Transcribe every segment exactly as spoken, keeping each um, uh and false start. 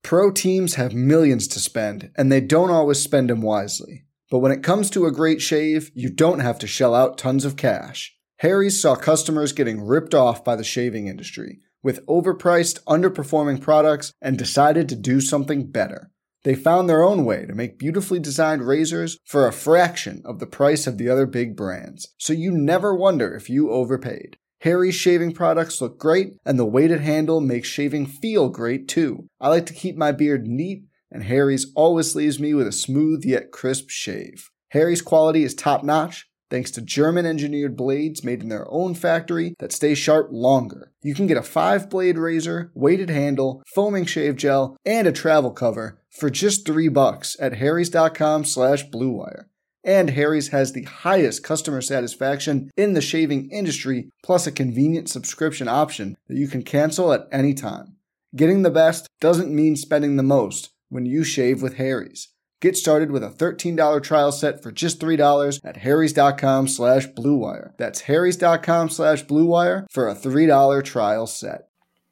Pro teams have millions to spend, and they don't always spend them wisely. But when it comes to a great shave, you don't have to shell out tons of cash. Harry's saw customers getting ripped off by the shaving industry with overpriced, underperforming products and decided to do something better. They found their own way to make beautifully designed razors for a fraction of the price of the other big brands, so you never wonder if you overpaid. Harry's shaving products look great, and the weighted handle makes shaving feel great too. I like to keep my beard neat, and Harry's always leaves me with a smooth yet crisp shave. Harry's quality is top-notch, thanks to German-engineered blades made in their own factory that stay sharp longer. You can get a five-blade razor, weighted handle, foaming shave gel, and a travel cover for just three bucks at harrys.com slash bluewire. And Harry's has the highest customer satisfaction in the shaving industry, plus a convenient subscription option that you can cancel at any time. Getting the best doesn't mean spending the most when you shave with Harry's. Get started with a thirteen dollars trial set for just three dollars at harrys.com slash bluewire. That's harrys.com slash bluewire for a three dollars trial set.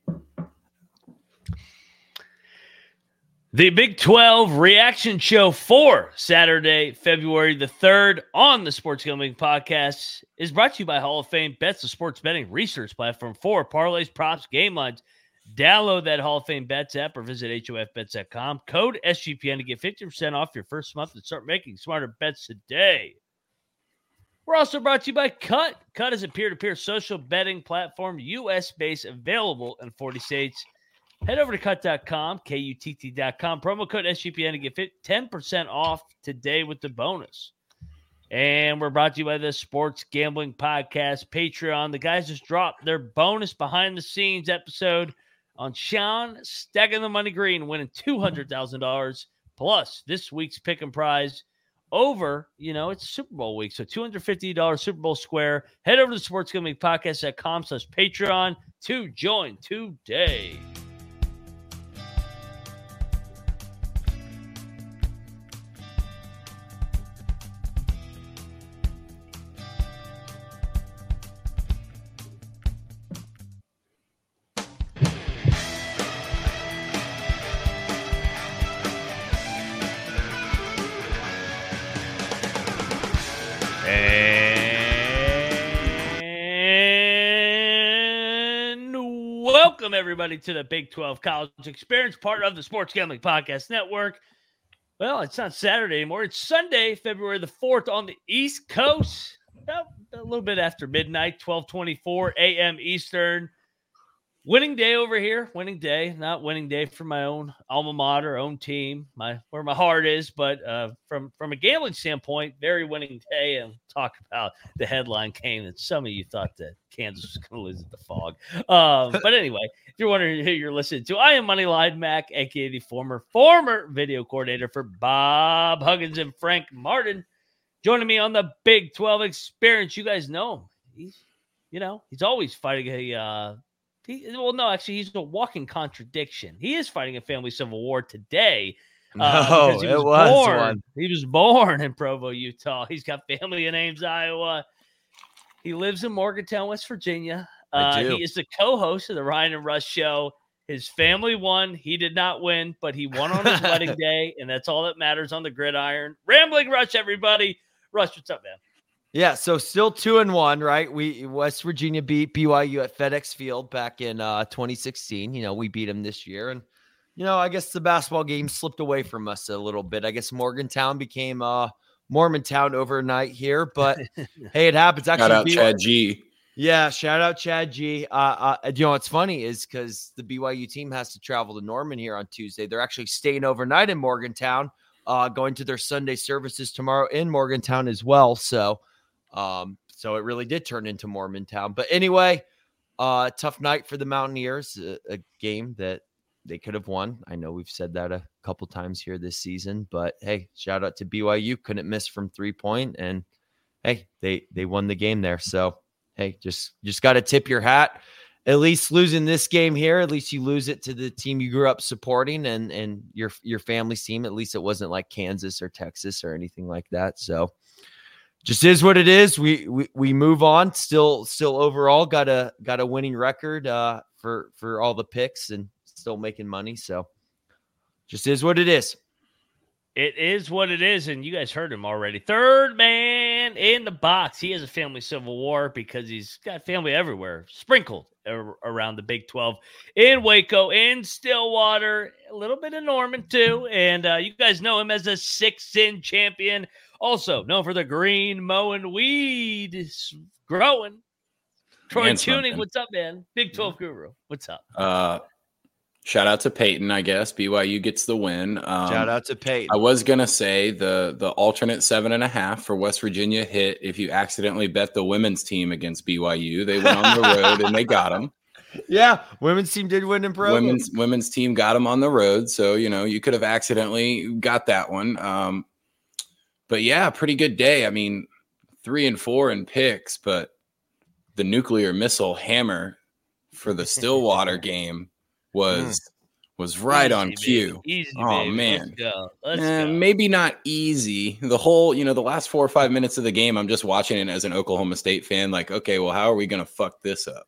The Big twelve Reaction Show for Saturday, February the third on the Sports Gambling Podcast is brought to you by Hall of Fame Bets, the sports betting research platform for parlays, props, game lines. Download that Hall of Fame Bets app or visit H O F bets dot com. Code S G P N to get fifty percent off your first month and start making smarter bets today. We're also brought to you by Cut. Cut is a peer-to-peer social betting platform, U S-based, available in forty states. Head over to cut dot com, K U T T dot com. Promo code S G P N to get ten percent off today with the bonus. And we're brought to you by the Sports Gambling Podcast Patreon. The guys just dropped their bonus behind-the-scenes episode on Sean stacking the money green, winning two hundred thousand dollars, plus this week's pick and prize over, you know, it's Super Bowl week, so two hundred fifty dollars Super Bowl square. Head over to sports gambling podcast dot com slash Patreon to join today. Welcome, everybody, to the Big twelve College Experience, part of the Sports Gambling Podcast Network. Well, it's not Saturday anymore. It's Sunday, February the fourth on the East Coast. About a little bit after midnight, twelve twenty-four a.m. Eastern. Winning day over here. Winning day. Not winning day for my own alma mater, own team, my where my heart is. But uh, from, from a gambling standpoint, very winning day. And talk about the headline came that some of you thought that Kansas was going to lose at the Fog. Um, but anyway, if you're wondering who you're listening to, I am Moneyline Mac, a k a the former, former video coordinator for Bob Huggins and Frank Martin. Joining me on the Big twelve Experience. You guys know him. He's, you know, he's always fighting a uh, – He, well, no, actually, he's a walking contradiction. He is fighting a family civil war today. Uh, no, because he was, it was born, one. He was born in Provo, Utah. He's got family in Ames, Iowa. He lives in Morgantown, West Virginia. Uh, he is the co-host of the Ryan and Russ Show. His family won. He did not win, but he won on his wedding day, and that's all that matters on the gridiron. Rambling Rush, everybody. Rush, what's up, man? Yeah, so still two and one, right? We West Virginia beat B Y U at FedEx Field back in uh, twenty sixteen. You know, we beat them this year, and you know, I guess the basketball game slipped away from us a little bit. I guess Morgantown became uh, Mormontown overnight here, but hey, it happens. Actually, shout out B Y U, Chad G. Yeah, shout out Chad G. Uh, uh, you know what's funny is because the B Y U team has to travel to Norman here on Tuesday. They're actually staying overnight in Morgantown, uh, going to their Sunday services tomorrow in Morgantown as well. So. Um, so it really did turn into Mormontown. But anyway, uh, tough night for the Mountaineers, a, a game that they could have won. I know we've said that a couple times here this season, but hey, shout out to B Y U. Couldn't miss from three point, and hey, they they won the game there. So hey, just just got to tip your hat. At least losing this game here, at least you lose it to the team you grew up supporting and and your your family's team. At least it wasn't like Kansas or Texas or anything like that. So. Just is what it is. We we we move on. Still still overall got a got a winning record uh, for for all the picks and still making money. So Just is what it is. It is what it is, and you guys heard him already. Third man in the box. He has a family civil war because he's got family everywhere, sprinkled ar- around the Big twelve, in Waco, in Stillwater, a little bit in Norman too. And uh, you guys know him as a six-in champion, also known for the green mowing weed growing. Troy Man, Tuning, something. what's up, man? Big twelve guru, what's up? Uh, shout out to Peyton, I guess. B Y U gets the win. Um, Shout out to Peyton. I was gonna say the the alternate seven and a half for West Virginia hit if you accidentally bet the women's team against B Y U. They went on the road and they got them. Yeah, women's team did win in Provo. Women's women's team got them on the road, so you know you could have accidentally got that one. Um, but yeah, pretty good day. I mean, three and four in picks, but the nuclear missile hammer for the Stillwater game was mm. was right easy, on cue. Baby. Easy, oh baby. man, Let's go. Let's eh, go. Maybe not easy. The whole, you know, the last four or five minutes of the game, I'm just watching it as an Oklahoma State fan. Like, okay, well, how are we gonna fuck this up?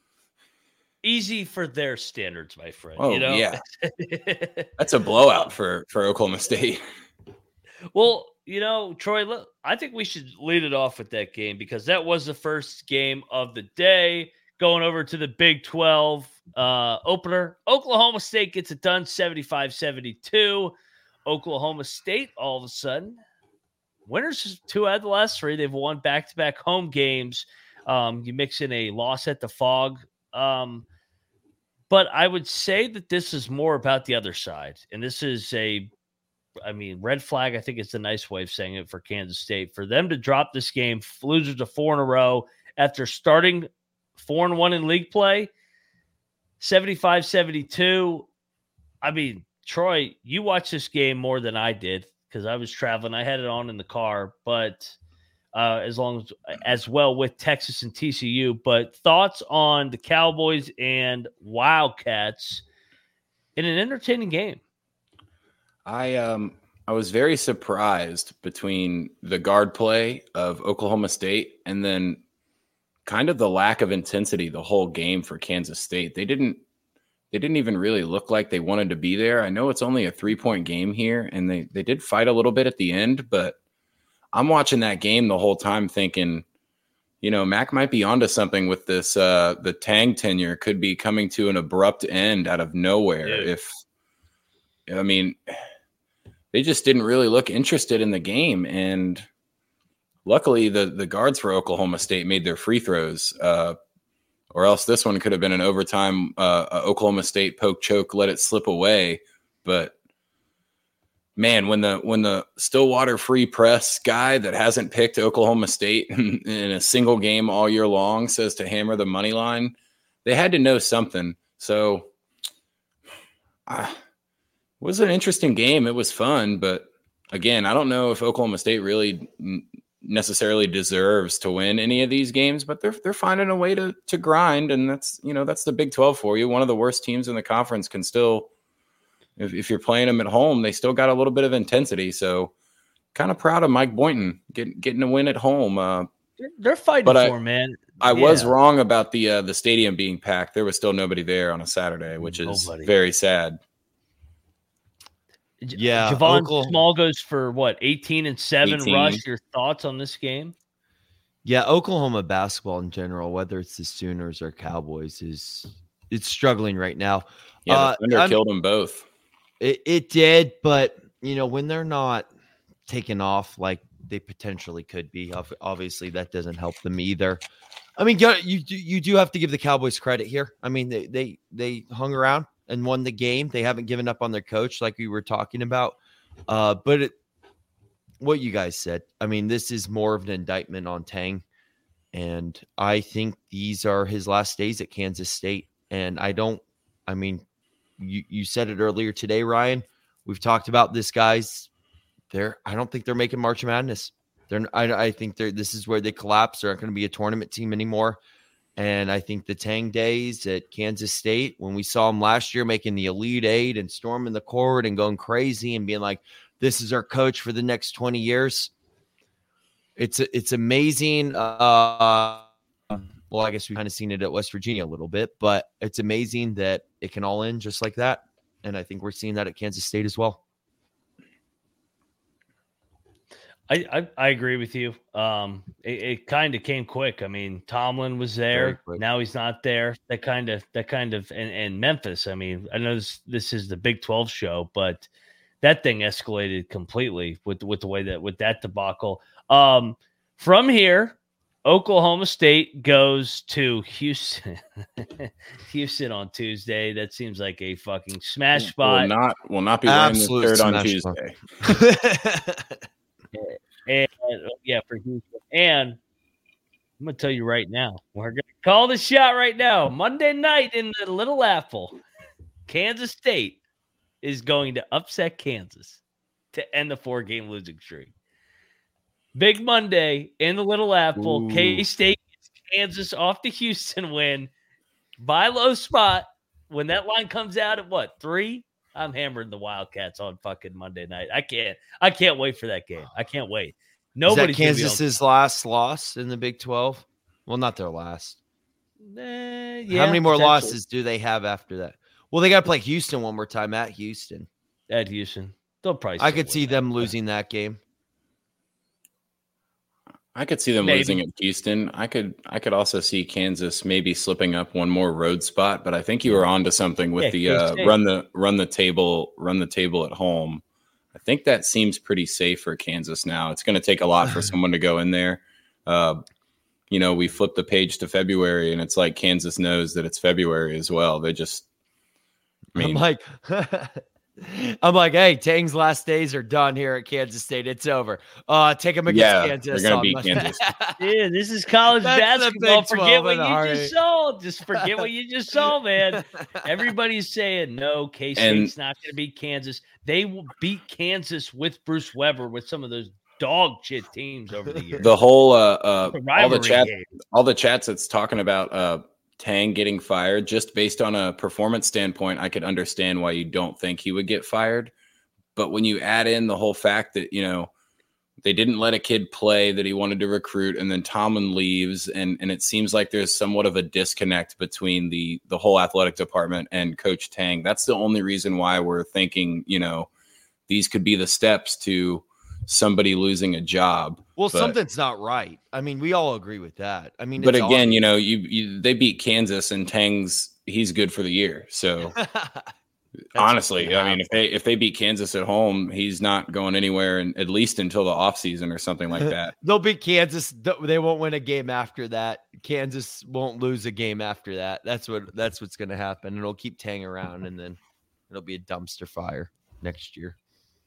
Easy for their standards, my friend. Oh you know? yeah, that's a blowout for for Oklahoma State. Well, you know, Troy, look, I think we should lead it off with that game because that was the first game of the day. Going over to the Big twelve uh, opener, Oklahoma State gets it done, seventy-five seventy-two. Oklahoma State, all of a sudden, winners two out of the last three. They've won back-to-back home games. Um, you mix in a loss at the Fog. Um, but I would say that this is more about the other side. And this is a, I mean, red flag, I think it's a nice way of saying it for Kansas State. For them to drop this game, losers to four in a row after starting four and one in league play, seventy-five seventy-two. I mean, Troy, you watched this game more than I did because I was traveling. I had it on in the car, but uh, as long as as well with Texas and T C U. But thoughts on the Cowboys and Wildcats in an entertaining game? I um I was very surprised between the guard play of Oklahoma State and then kind of the lack of intensity the whole game for Kansas State. They didn't they didn't even really look like they wanted to be there. I know it's only a three-point game here, and they they did fight a little bit at the end, but I'm watching that game the whole time thinking, you know, Mac might be onto something with this. Uh, the Tang tenure could be coming to an abrupt end out of nowhere. Yeah. If I mean, they just didn't really look interested in the game, and luckily the the guards for Oklahoma State made their free throws, uh, or else this one could have been an overtime. Uh, Oklahoma State poke choke, let it slip away, but. Man, when the when the Stillwater free press guy that hasn't picked Oklahoma State in, in a single game all year long says to hammer the money line, they had to know something. So uh, it was an interesting game. It was fun, but again, I don't know if Oklahoma State really necessarily deserves to win any of these games, but they're they're finding a way to to grind, and that's you know that's the Big twelve for you. One of the worst teams in the conference can still. If, if you're playing them at home, they still got a little bit of intensity. So kind of proud of Mike Boynton getting getting a win at home. Uh, They're fighting but for I, man. I yeah. was wrong about the uh, the stadium being packed. There was still nobody there on a Saturday, which is nobody. Very sad. Yeah, Javon Oklahoma. Small goes for what eighteen and seven. eighteen. Rush, your thoughts on this game? Yeah, Oklahoma basketball in general, whether it's the Sooners or Cowboys, is it's struggling right now. Yeah, uh, the Thunder I'm, killed them both. It, it did, but you know when they're not taking off like they potentially could be, obviously that doesn't help them either. I mean, you you do have to give the Cowboys credit here. I mean, they they they hung around and won the game. They haven't given up on their coach, like we were talking about. Uh, but it, what you guys said, I mean, this is more of an indictment on Tang, and I think these are his last days at Kansas State. And I don't, I mean. You you said it earlier today, Ryan. We've talked about this, guys. They're I don't think they're making March Madness. They're I, I think they're this is where they collapse. They're not going to be a tournament team anymore. And I think the Tang days at Kansas State, when we saw them last year making the Elite Eight and storming the court and going crazy and being like, "This is our coach for the next twenty years." It's it's amazing. Uh, Well, I guess we've kind of seen it at West Virginia a little bit, but it's amazing that it can all end just like that. And I think we're seeing that at Kansas State as well. I, I, I agree with you. Um, it, it kind of came quick. I mean, Tomlin was there. Now he's not there. That kind of that kind of and, and Memphis. I mean, I know this, this is the Big twelve show, but that thing escalated completely with with the way that with that debacle. Um, from here, Oklahoma State goes to Houston. Houston on Tuesday. That seems like a fucking smash spot. Will not will not be wearing the shirt on Tuesday. And yeah, for Houston. And I'm gonna tell you right now, we're gonna call the shot right now. Monday night in the Little Apple, Kansas State is going to upset Kansas to end the four-game losing streak. Big Monday in the Little Apple. K-State gets Kansas off the Houston win. Buy low spot. When that line comes out at what, three? I'm hammering the Wildcats on fucking Monday night. I can't. I can't wait for that game. I can't wait. Nobody's Is that Kansas's last loss in the Big twelve? Well, not their last. Uh, yeah, How many more losses do they have after that? Well, they got to play Houston one more time at Houston. At Houston. They'll probably I could see that. them losing that game. I could see them Maybe. losing at Houston. I could I could also see Kansas maybe slipping up one more road spot, but I think you were onto something with Yeah, the uh, run the run the table run the table at home. I think that seems pretty safe for Kansas now. It's going to take a lot for someone to go in there. Uh, you know, we flip the page to February, and it's like Kansas knows that it's February as well. They just, I mean, I'm like, I'm like, hey, Tang's last days are done here at Kansas State. It's over. Uh, take them against yeah, Kansas. they're going to beat Monday. Kansas. Yeah, this is college That's the basketball. Big Forget what twelve in a you heartbeat. just saw. Just forget what you just saw, man. Everybody's saying no, K-State's And- not going to beat Kansas. They will beat Kansas with Bruce Weber with some of those dog shit teams over the years. The whole uh, uh The all the rivalry chat game. all the chats that's talking about uh Tang getting fired, just based on a performance standpoint, I could understand why you don't think he would get fired. But when you add in the whole fact that, you know, they didn't let a kid play that he wanted to recruit, and then Tomlin leaves, and and it seems like there's somewhat of a disconnect between the the whole athletic department and Coach Tang. That's the only reason why we're thinking, you know, these could be the steps to somebody losing a job. Well, But- something's not right. I mean, we all agree with that. I mean, But it's again, obvious. you know, you, you they beat Kansas, and Tang's he's good for the year. So honestly, gonna I mean, if they if they beat Kansas at home, he's not going anywhere, and at least until the offseason or something like that. They'll beat Kansas. Th- They won't win a game after that. Kansas won't lose a game after that. That's what that's what's going to happen. It'll keep Tang around, and then it'll be a dumpster fire next year.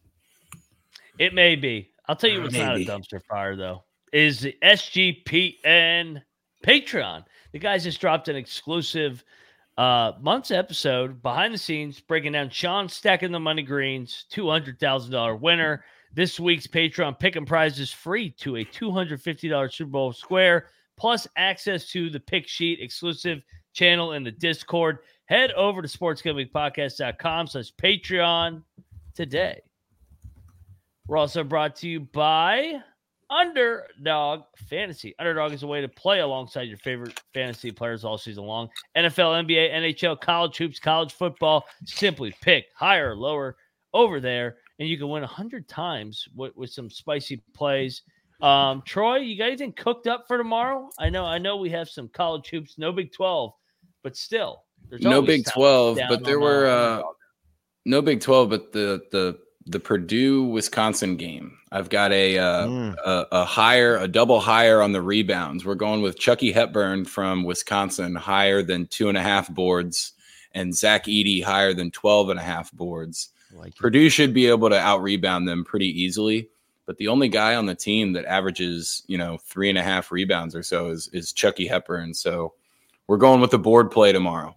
It may be. I'll tell you what's Maybe. not a dumpster fire, though, is the S G P N Patreon. The guys just dropped an exclusive uh, month's episode, behind the scenes, breaking down Sean stacking the money greens, two hundred thousand dollars winner. This week's Patreon pick and prize is free to a two hundred fifty dollars Super Bowl square, plus access to the pick sheet exclusive channel in the Discord. Head over to sportsgamblingpodcast.com slash Patreon today. We're also brought to you by Underdog Fantasy. Underdog is a way to play alongside your favorite fantasy players all season long. N F L, N B A, N H L, college hoops, college football. Simply pick higher or lower over there, and you can win one hundred times with, with some spicy plays. Um, Troy, you got anything cooked up for tomorrow? I know I know we have some college hoops, no Big twelve, but still. There's No always Big talent twelve, down but there on, were uh, uh, Underdog. no Big twelve, but the the the Purdue Wisconsin game. I've got a, uh, Mm. a a higher, a double higher on the rebounds. We're going with Chucky Hepburn from Wisconsin higher than two and a half boards, and Zach Edey higher than twelve and a half boards. Like Purdue should be able to out rebound them pretty easily. But the only guy on the team that averages, you know, three and a half rebounds or so is is Chucky Hepburn. So we're going with the board play tomorrow.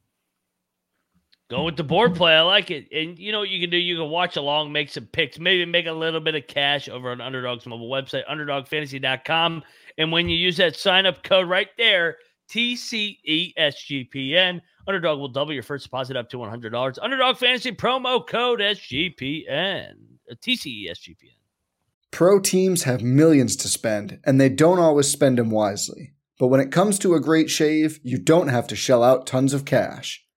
Go with the board play. I like it. And you know what you can do? You can watch along, make some picks, maybe make a little bit of cash over on Underdog's mobile website, underdog fantasy dot com. And when you use that sign-up code right there, T C E S G P N, Underdog will double your first deposit up to one hundred dollars. Underdog Fantasy promo code S G P N. Uh, T C E S G P N. Pro teams have millions to spend, and they don't always spend them wisely. But when it comes to a great shave, you don't have to shell out tons of cash.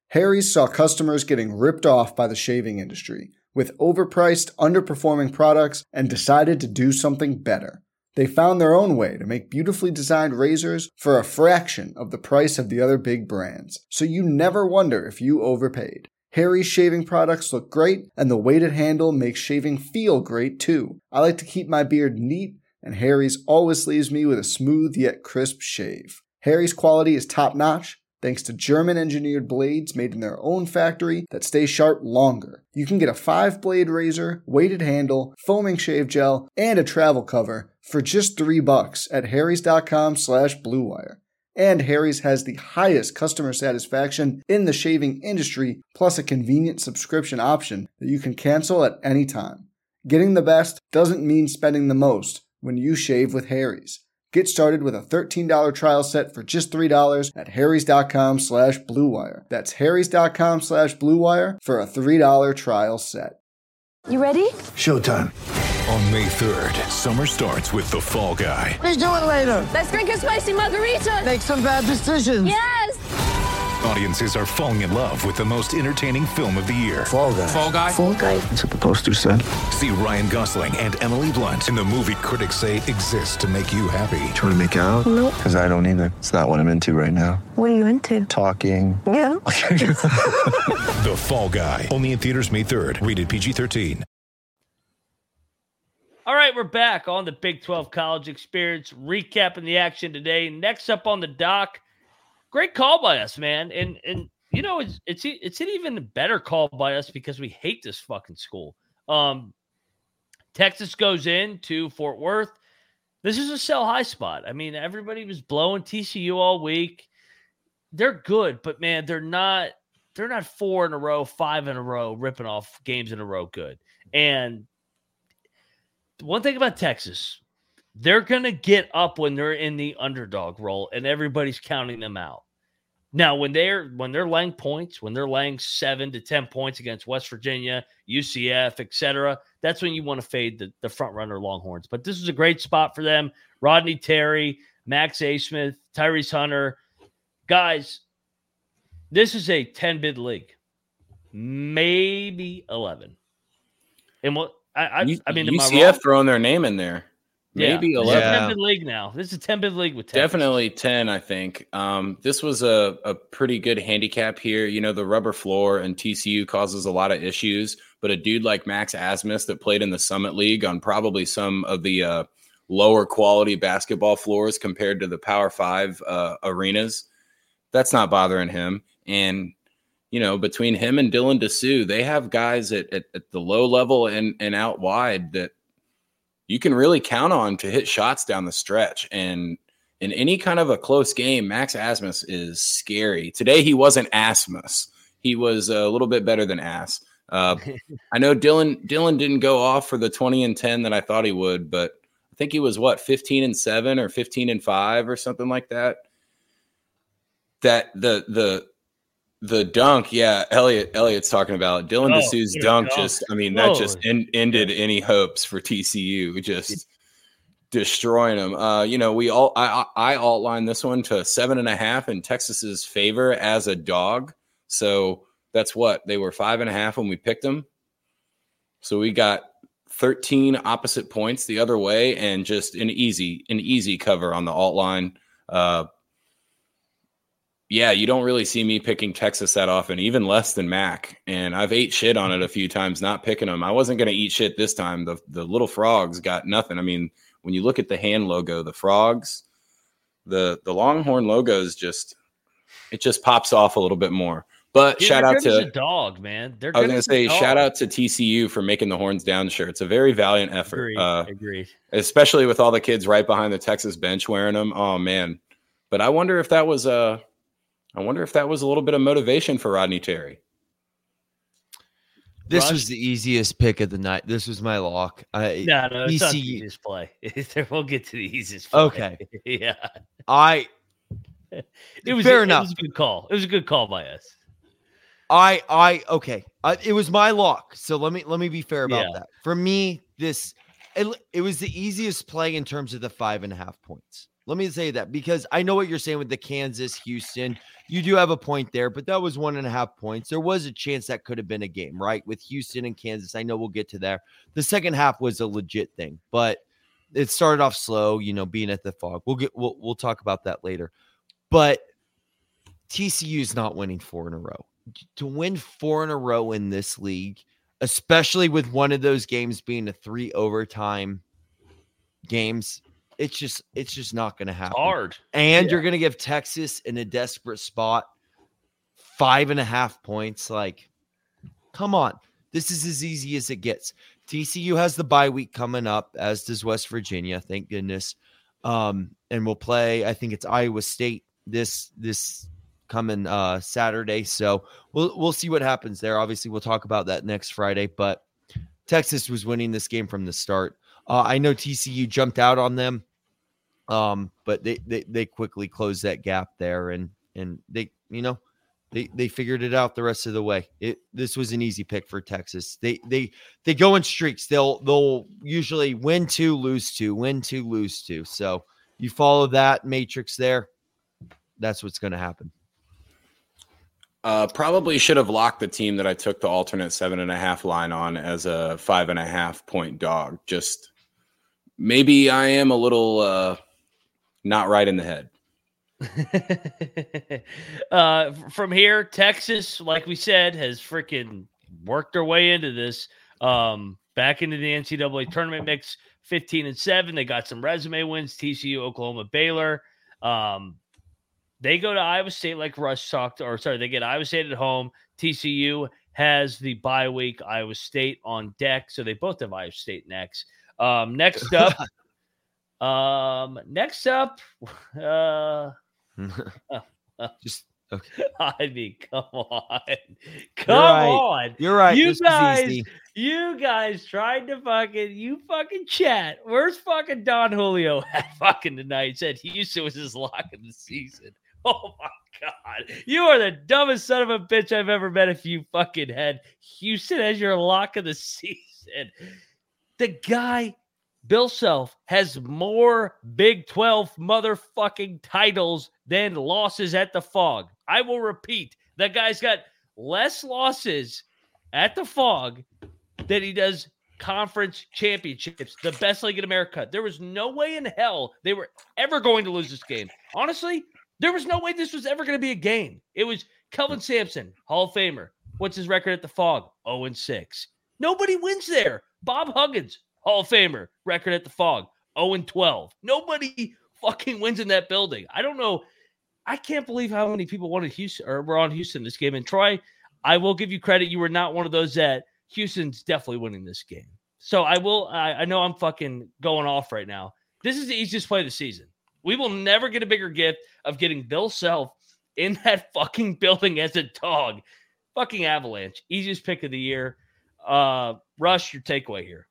Harry's saw customers getting ripped off by the shaving industry with overpriced, underperforming products and decided to do something better. They found their own way to make beautifully designed razors for a fraction of the price of the other big brands, so you never wonder if you overpaid. Harry's shaving products look great, and the weighted handle makes shaving feel great too. I like to keep my beard neat, and Harry's always leaves me with a smooth yet crisp shave. Harry's quality is top-notch, thanks to German-engineered blades made in their own factory that stay sharp longer. You can get a five-blade razor, weighted handle, foaming shave gel, and a travel cover for just three bucks at harrys.com slash bluewire. And Harry's has the highest customer satisfaction in the shaving industry, plus a convenient subscription option that you can cancel at any time. Getting the best doesn't mean spending the most when you shave with Harry's. Get started with a thirteen dollars trial set for just three dollars at harrys.com slash bluewire. That's harrys.com slash bluewire for a three dollars trial set. You ready? Showtime. On May third, summer starts with The Fall Guy. Let's do it later. Let's drink a spicy margarita. Make some bad decisions. Yes! Audiences are falling in love with the most entertaining film of the year. Fall Guy. Fall Guy? Fall guy. That's what the poster said. See Ryan Gosling and Emily Blunt in the movie critics say exists to make you happy. Trying to make it out? Nope. Because I don't either. It's not what I'm into right now. What are you into? Talking. Yeah. The Fall Guy. Only in theaters May third. Rated P G thirteen. All right, we're back on the Big twelve College Experience, recapping the action today. Next up on the dock, great call by us, man. And, and you know, it's, it's, it's an even better call by us because we hate this fucking school. Um, Texas goes in to Fort Worth. This is a sell high spot. I mean, everybody was blowing T C U all week. They're good, but man, they're not, they're not four in a row, five in a row, ripping off games in a row good. And one thing about Texas, they're going to get up when they're in the underdog role and everybody's counting them out. Now, when they're when they're laying points, when they're laying seven to ten points against West Virginia, U C F, et cetera, that's when you want to fade the, the front runner Longhorns. But this is a great spot for them. Rodney Terry, Max Asmith, Tyrese Hunter. Guys, this is a ten-bid league, maybe eleven. And what I, I, I mean, U C F am throwing their name in there. Maybe yeah. eleven. This is a ten-bid league now. This is a ten-bid league with Texas. Definitely ten, I think. Um, this was a, a pretty good handicap here. You know, the rubber floor and T C U causes a lot of issues, but a dude like Max Asmus that played in the Summit League on probably some of the uh, lower quality basketball floors compared to the Power Five uh, arenas, that's not bothering him. And you know, between him and Dylan Dessou, they have guys at, at, at the low level and, and out wide that you can really count on to hit shots down the stretch. And in any kind of a close game, Max Asmus is scary. Today, he wasn't Asmus. He was a little bit better than Ass. Uh, I know Dylan Dylan didn't go off for the twenty and ten that I thought he would, but I think he was, what, fifteen and seven or fifteen and five or something like that. That the the – The dunk, yeah, Elliot. Elliot's talking about it. Dylan oh, Dessou's dunk. God. Just, I mean, Whoa. that just en- ended any hopes for T C U. Just destroying them. Uh, you know, we all I I outlined this one to seven and a half in Texas's favor as a dog. So that's what they were five and a half when we picked them. So we got thirteen opposite points the other way, and just an easy an easy cover on the alt line. Uh, Yeah, you don't really see me picking Texas that often, even less than Mac. And I've ate shit on it a few times, not picking them. I wasn't going to eat shit this time. The the little frogs got nothing. I mean, when you look at the hand logo, the frogs, the the Longhorn logo is just, it just pops off a little bit more. But Dude, shout out to a dog, man. They're I was going to say, dog. shout out to T C U for making the horns down shirt. It's a very valiant effort. Agreed. Uh, Agreed. Especially with all the kids right behind the Texas bench wearing them. Oh, man. But I wonder if that was a. I wonder if that was a little bit of motivation for Rodney Terry. This Rush? was the easiest pick of the night. This was my lock. I, No, no, it's not the T C U easiest play. We'll get to the easiest play. Okay. yeah. I It was, Fair it, enough. It was a good call. It was a good call by us. I, I, okay. Uh, it was my lock. So let me, let me be fair about Yeah. that. For me, this, it, it was the easiest play in terms of the five and a half points. Let me say that because I know what you're saying with the Kansas Houston. You do have a point there, but that was one and a half points. There was a chance that could have been a game, right? With Houston and Kansas. I know we'll get to there. The second half was a legit thing, but it started off slow, you know, being at the Fog. We'll get we'll we'll talk about that later. But T C U is not winning four in a row. To win four in a row in this league, especially with one of those games being a three overtime games, it's just it's just not going to happen. It's hard. And Yeah. you're going to give Texas in a desperate spot five and a half points. Like, come on. This is as easy as it gets. T C U has the bye week coming up, as does West Virginia. Thank goodness. Um, and we'll play, I think it's Iowa State this this coming uh, Saturday. So we'll we'll see what happens there. Obviously, we'll talk about that next Friday. But Texas was winning this game from the start. Uh, I know T C U jumped out on them, um, but they, they they quickly closed that gap there, and and they you know they they figured it out the rest of the way. It this was an easy pick for Texas. They they they go in streaks. They'll they'll usually win two, lose two, win two, lose two. So you follow that matrix there. That's what's going to happen. Uh, probably should have locked the team that I took the alternate seven and a half line on as a five and a half point dog. Just maybe I am a little uh, not right in the head. uh, from here, Texas, like we said, has freaking worked their way into this. Um, back into the N C double A tournament mix, fifteen and seven. They got some resume wins. T C U, Oklahoma, Baylor. Um, They go to Iowa State like Rush talked, or sorry, they get Iowa State at home. T C U has the bye week, Iowa State on deck. So they both have Iowa State next. Um, next up, um, next up, uh, Just okay. I mean, come on, come You're right. on. You're right. You This was guys, easy. you guys tried to fucking, you fucking chat. Where's fucking Don Julio at fucking tonight? Said Houston was his lock of the season. Oh my God. You are the dumbest son of a bitch I've ever met if you fucking had Houston as your lock of the season. The guy, Bill Self, has more Big twelve motherfucking titles than losses at the Fog. I will repeat, that guy's got less losses at the Fog than he does conference championships, the best league in America. There was no way in hell they were ever going to lose this game. Honestly, there was no way this was ever going to be a game. It was Kelvin Sampson, Hall of Famer. What's his record at the Fog? oh and six. Nobody wins there. Bob Huggins, Hall of Famer, record at the Fog, oh and twelve. Nobody fucking wins in that building. I don't know. I can't believe how many people wanted Houston or were on Houston this game. And Troy, I will give you credit. You were not one of those that Houston's definitely winning this game. So I will, I, I know I'm fucking going off right now. This is the easiest play of the season. We will never get a bigger gift of getting Bill Self in that fucking building as a dog. Fucking Avalanche. Easiest pick of the year. Uh, Rush, your takeaway here.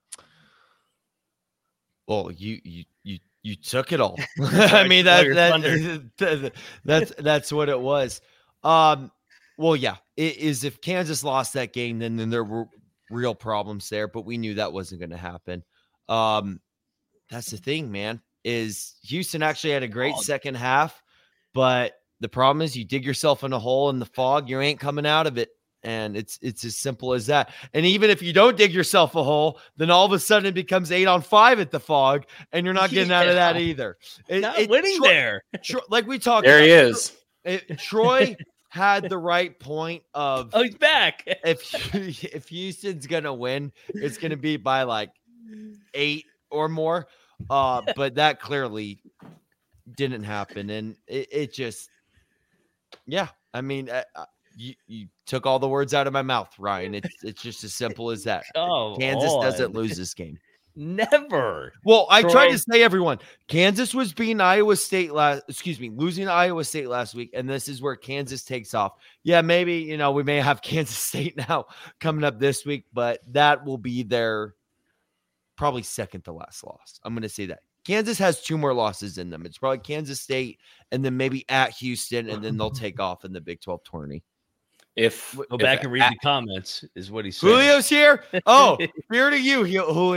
Well, you you you you took it all. I mean that, that, that that's that's what it was. Um, well, yeah, it is. If Kansas lost that game, then then there were real problems there. But we knew that wasn't going to happen. Um, that's the thing, man. Is Houston actually had a great second half, but the problem is you dig yourself in a hole in the Fog, you ain't coming out of it. And it's it's as simple as that. And even if you don't dig yourself a hole, then all of a sudden it becomes eight on five at the Fog, and you're not getting yeah. out of that either. It, not it, winning Troy, there. Troy, like we talked there about. There he is. It, Troy had the right point of oh, he's back. If if Houston's gonna win, it's gonna be by like eight or more. Uh, but that clearly didn't happen, and it, it just, yeah. I mean, uh, you you took all the words out of my mouth, Ryan. It's it's just as simple as that. Oh, Kansas on. doesn't lose this game. Never. Well, I Troy. tried to say everyone. Kansas was beating Iowa State last. Excuse me, losing to Iowa State last week, and this is where Kansas takes off. Yeah, maybe you know we may have Kansas State now coming up this week, but that will be their probably second to last loss. I'm going to say that. Kansas has two more losses in them. It's probably Kansas State and then maybe at Houston, and then they'll take off in the Big twelve tourney. If Go if back and read at, the comments is what he said. Julio's here. Oh, fear to you, Julio.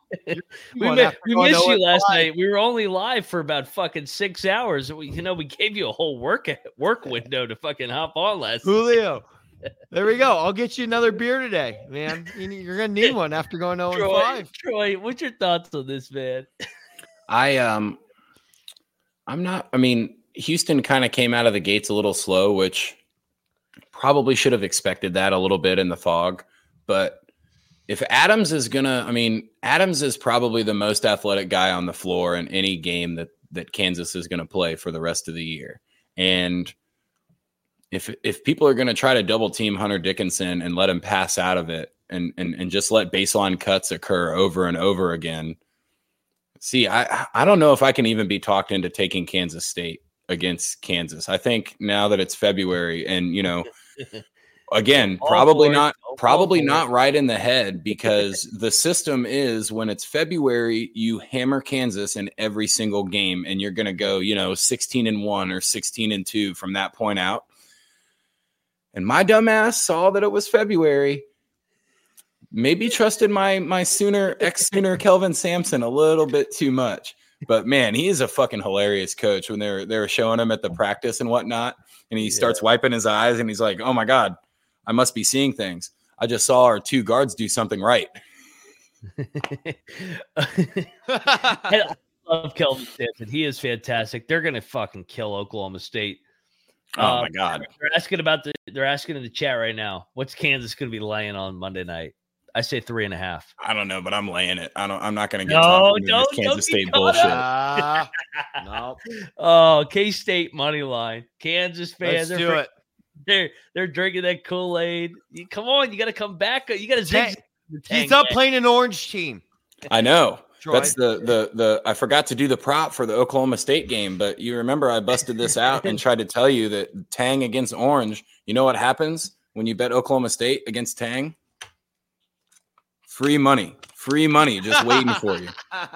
we mi- we missed you last night. We were only live for about fucking six hours. We, you know, we gave you a whole work work window to fucking hop on last night. Julio. There we go. I'll get you another beer today, man. You're going to need one after going oh and five. Troy, what's your thoughts on this, man? I, um, I'm not, I mean, Houston kind of came out of the gates a little slow, which probably should have expected that a little bit in the fog. But if Adams is going to, I mean, Adams is probably the most athletic guy on the floor in any game that, that Kansas is going to play for the rest of the year. And If if people are going to try to double team Hunter Dickinson and let him pass out of it and, and and just let baseline cuts occur over and over again, see, I I don't know if I can even be talked into taking Kansas State against Kansas. I think now that it's February and, you know, again, probably not probably not right in the head, because the system is when it's February, you hammer Kansas in every single game and you're going to go, you know, sixteen and one or sixteen and two from that point out. And my dumbass saw that it was February, maybe trusted my my Sooner ex-Sooner Kelvin Sampson a little bit too much. But man, he is a fucking hilarious coach when they're they're showing him at the practice and whatnot. And he yeah. starts wiping his eyes and he's like, oh my God, I must be seeing things. I just saw our two guards do something right. I love Kelvin Sampson. He is fantastic. They're gonna fucking kill Oklahoma State. Oh um, my God! They're asking about the. They're asking in the chat right now. What's Kansas going to be laying on Monday night? I say three and a half. I don't know, but I'm laying it. I don't. I'm not going to get no, into don't, this Kansas don't State bullshit. Uh, no. Oh, K-State money line. Kansas fans. Let's do they're, it. They're they're drinking that Kool-Aid. You, come on, you got to come back. You got to zig. He's up playing an orange team. I know. Troy. That's the the the. I forgot to do the prop for the Oklahoma State game, but you remember I busted this out and tried to tell you that Tang against Orange. You know what happens when you bet Oklahoma State against Tang? Free money, free money, just waiting for you.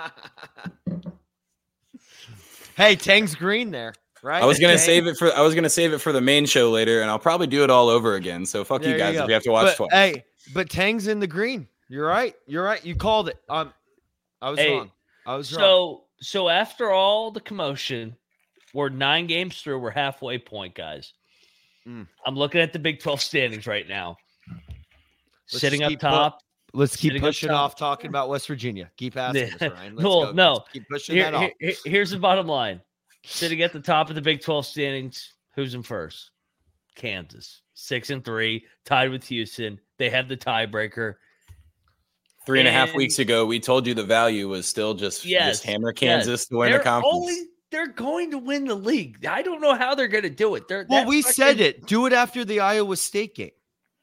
Hey, Tang's green there, right? I was gonna Tang. save it for. I was gonna save it for the main show later, and I'll probably do it all over again. So fuck There you guys you if you have to watch but, twice. Hey, but Tang's in the green. You're right. You're right. You called it. Um. I was Hey, wrong. I was so, wrong. So after all the commotion, we're nine games through. We're halfway point, guys. Mm. I'm looking at the Big twelve standings right now. Let's Sitting up keep top. Pu- let's keep sitting up pushing top. off talking about West Virginia. Keep asking us, Ryan. Let's no, go. no. Let's keep pushing Here- that off. here- here's the bottom line. Sitting at the top of the Big twelve standings, who's in first? Kansas. Six and three, tied with Houston. They have the tiebreaker. Three and a half And- weeks ago, we told you the value was still just, Yes, just hammer Kansas yes. to win They're the conference. only- they're going to win the league. I don't know how they're going to do it. They're, Well, that we fucking- said it. Do it after the Iowa State game.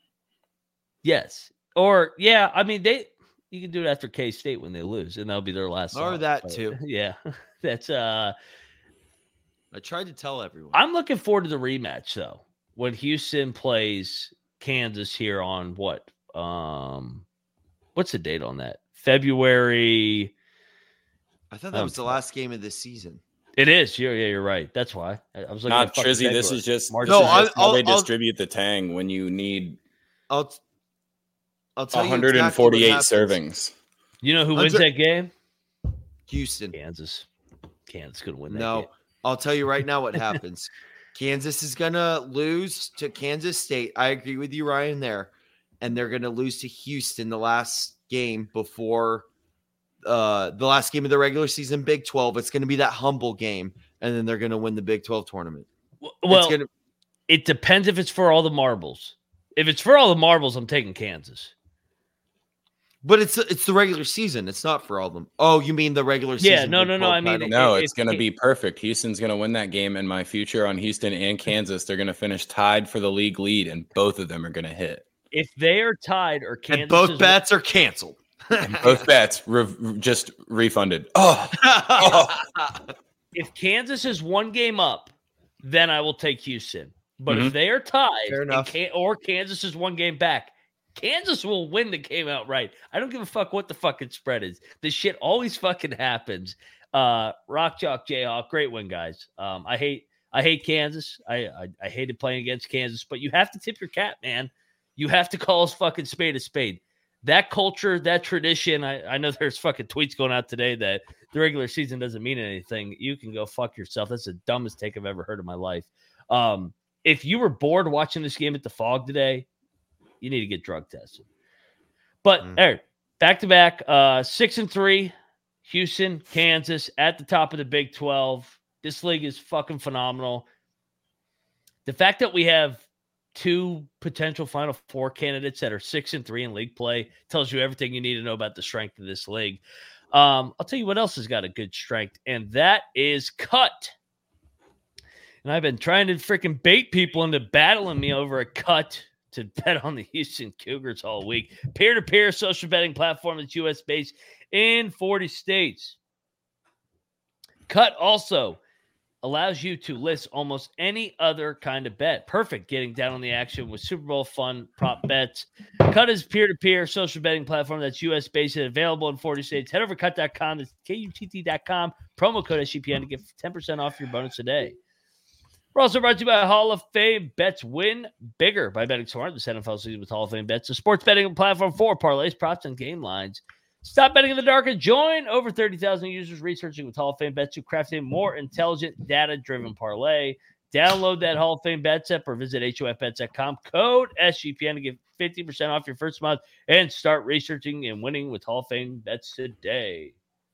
Yes. Or, yeah, I mean, they you can do it after K-State when they lose, and that'll be their last. Or song. that But, too. Yeah. That's uh I tried to tell everyone. I'm looking forward to the rematch though. When Houston plays Kansas here on what? Um what's the date on that? February. I thought that um, was the last game of this season. It is. Yeah, yeah, you're right. That's why. I, I was looking Not at fucking Trizzy. This February. is just, March this No, is I'll- just how they I'll- distribute the Tang when you need I'll I'll tell one you hundred exactly forty-eight what happens. servings. You know who wins Under- that game? Houston. Kansas. Kansas gonna win that No, game. I'll tell you right now what happens. Kansas is going to lose to Kansas State. I agree with you, Ryan, there. And they're going to lose to Houston the last game before uh, the last game of the regular season Big twelve. It's going to be that humble game, and then they're going to win the Big twelve tournament. Well, It's gonna, it depends if it's for all the marbles. If it's for all the marbles, I'm taking Kansas. but it's it's the regular season. It's not for all of them. Oh, you mean the regular season? Yeah, no, Big no, no, twelve I mean, title? No, If- it's going to if- be perfect. Houston's going to win that game, and my future on Houston and Kansas, they're going to finish tied for the league lead, and both of them are going to hit. If they are tied or Kansas, and both is- bets are canceled. And both bets re- just refunded. Oh, oh. if Kansas is one game up, then I will take Houston. But if Mhm. they are tied, Fair and enough. Can- or Kansas is one game back, Kansas will win the game outright. I don't give a fuck what the fucking spread is. This shit always fucking happens. Uh, Rock Chalk Jayhawk, great win, guys. Um, I hate I hate Kansas. I, I I hated playing against Kansas, but you have to tip your cap, man. You have to call us fucking spade a spade. that culture, that tradition. I, I know there's fucking tweets going out today that the regular season doesn't mean anything. You can go fuck yourself. That's the dumbest take I've ever heard in my life. Um, if you were bored watching this game at the Fog today, you need to get drug tested. But Mm. Eric, back to back, uh, six and three, Houston, Kansas at the top of the Big twelve. This league is fucking phenomenal. The fact that we have two potential Final Four candidates that are six and three in league play tells you everything you need to know about the strength of this league. Um, I'll tell you what else has got a good strength, and that is Cut. And I've been trying to freaking bait people into battling me over a Cut to bet on the Houston Cougars all week. Peer-to-peer social betting platform that's U S based in forty states. Cut also allows you to list almost any other kind of bet. Perfect getting down on the action with Super Bowl fun prop bets. Cut is peer-to-peer social betting platform that's U S based and available in forty states. Head over to cut dot com. That's K U T T dot com. Promo code S G P N to get ten percent off your bonus today. We're also brought to you by Hall of Fame Bets. Win bigger by betting smart. The N F L season with Hall of Fame Bets, a sports betting platform for parlays, props, and game lines. Stop betting in the dark and join over thirty thousand users researching with Hall of Fame Bets to craft a more intelligent, data-driven parlay. Download that Hall of Fame Bets app or visit H O F bets dot com. Code S G P N to get fifty percent off your first month and start researching and winning with Hall of Fame Bets today.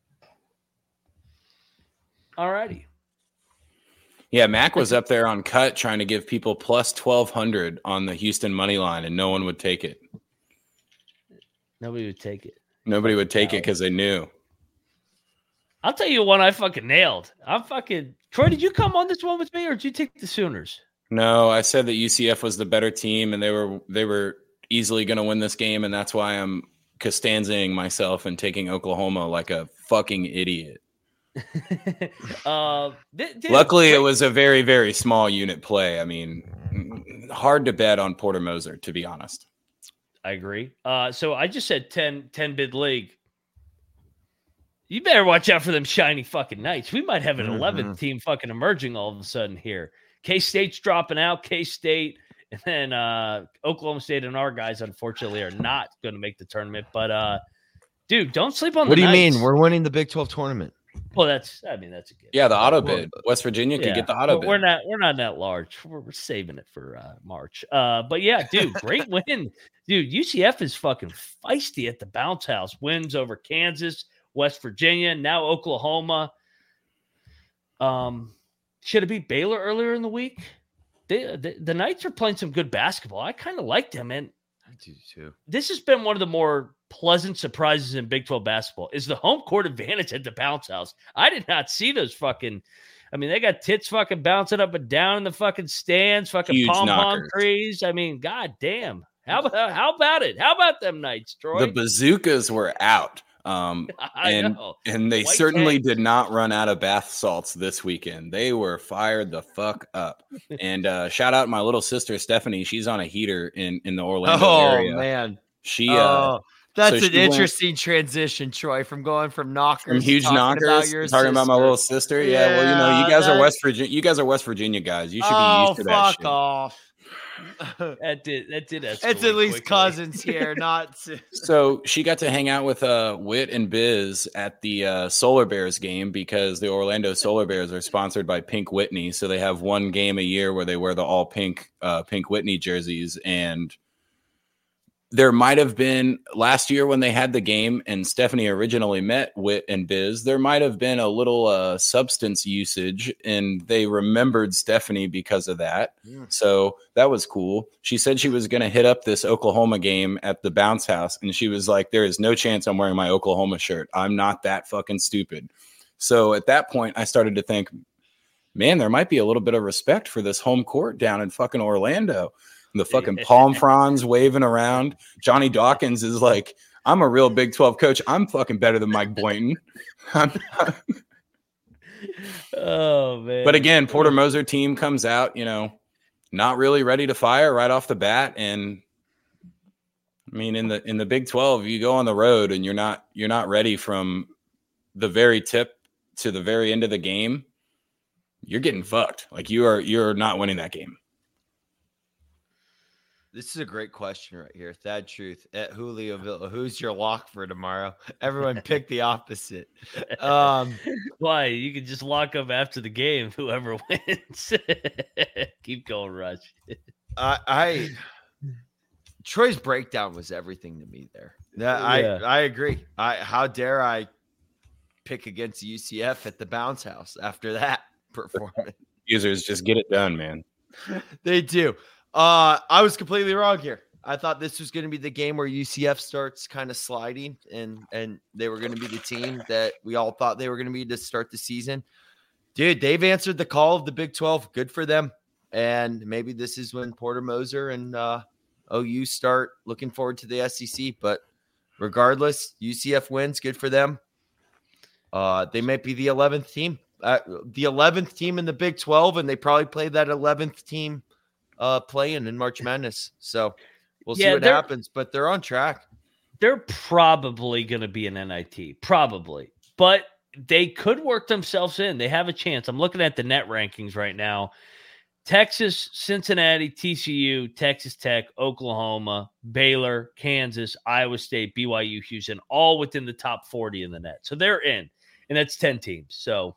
All righty. Yeah, Mac was up there on Cut trying to give people plus twelve hundred on the Houston money line, and no one would take it. Nobody would take it. Nobody would take it because they knew. I'll tell you one I fucking nailed. I'm fucking Troy. Did you come on this one with me, or did you take the Sooners? No, I said that U C F was the better team, and they were they were easily going to win this game, and that's why I'm Costanzaing myself and taking Oklahoma like a fucking idiot. uh, th- dude, Luckily, it was a very very small unit play. I mean, hard to bet on Porter Moser, to be honest. I agree. Uh, so I just said ten, ten bid league. You better watch out for them shiny fucking Knights. We might have an Mm-hmm. eleventh team fucking emerging all of a sudden here. K-State's dropping out. K-State and then uh, Oklahoma State and our guys, unfortunately, are not going to make the tournament. But, uh, dude, don't sleep on What the do you Knights. mean? We're winning the Big twelve tournament. Well, that's, I mean, that's a good. Yeah, the auto bid. West Virginia could Yeah, get the auto we're- bid. We're not, we're not that large. We're, we're saving it for uh, March. Uh, but yeah, dude, great win, dude. U C F is fucking feisty at the bounce house. Wins over Kansas, West Virginia, now Oklahoma. Um, should have beat Baylor earlier in the week. They, the, the Knights are playing some good basketball. I kind of like them, and I do too. this has been one of the more pleasant surprises in Big twelve basketball is the home court advantage at the bounce house. I did not see those fucking, I mean, they got tits fucking bouncing up and down in the fucking stands, fucking Huge pom-pom knockers. trees. I mean, god damn. How about, how about it? How about them Knights, Troy? The bazookas were out. Um, I and know. and they White certainly tanks. did not run out of bath salts this weekend. They were fired the fuck up. And uh, shout out my little sister Stephanie. She's on a heater in in the Orlando Oh area. man, She uh, oh, that's so an she went- interesting transition, Troy, from going from knockers, from to huge talking knockers about your talking about my sister. little sister. Yeah, well, you know, you Yeah, guys are that- West Virginia. You guys are West Virginia guys. You should be Oh, used to that fuck shit. off! That did, that did It's escalate at least quickly. cousins here, not. So she got to hang out with uh, Wit and Biz at the uh, Solar Bears game because the Orlando Solar Bears are sponsored by Pink Whitney. So they have one game a year where they wear the all pink uh, Pink Whitney jerseys. And there might have been last year when they had the game and Stephanie originally met Wit and Biz, there might have been a little uh, substance usage and they remembered Stephanie because of that. Yeah. So that was cool. She said she was going to hit up this Oklahoma game at the bounce house. And she was like, there is no chance I'm wearing my Oklahoma shirt. I'm not that fucking stupid. So at that point, I started to think, man, there might be a little bit of respect for this home court down in fucking Orlando. The fucking palm fronds waving around. Johnny Dawkins is like, I'm a real Big twelve coach. I'm fucking better than Mike Boynton. Oh man. But again, Porter Moser team comes out, you know, not really ready to fire right off the bat. And I mean, in the in the Big twelve, you go on the road and you're not you're not ready from the very tip to the very end of the game. You're getting fucked. Like you are you're not winning that game. This is a great question right here. Thad Truth at Julio Villa. Who's your lock for tomorrow? Everyone pick the opposite. Um, Why? You can just lock up after the game, whoever wins. Keep going, Rush. I, I Troy's breakdown was everything to me there. Yeah, I, Yeah. I agree. I how dare I pick against U C F at the bounce house after that performance? Users just get it done, man. They do. Uh, I was completely wrong here. I thought this was going to be the game where U C F starts kind of sliding, and and they were going to be the team that we all thought they were going to be to start the season. Dude, they've answered the call of the Big twelve. Good for them. And maybe this is when Porter Moser and uh, O U start looking forward to the S E C. But regardless, U C F wins. Good for them. Uh, they might be the eleventh team, uh, the eleventh team in the Big twelve, and they probably play that eleventh team uh, playing in March Madness. So we'll Yeah, see what they're- happens. But they're on track. They're probably going to be an N I T, probably, but they could work themselves in. They have a chance. I'm looking at the net rankings right now. Texas, Cincinnati, T C U, Texas Tech, Oklahoma, Baylor, Kansas, Iowa State, B Y U, Houston, all within the top forty in the net. So they're in, and that's ten teams. So,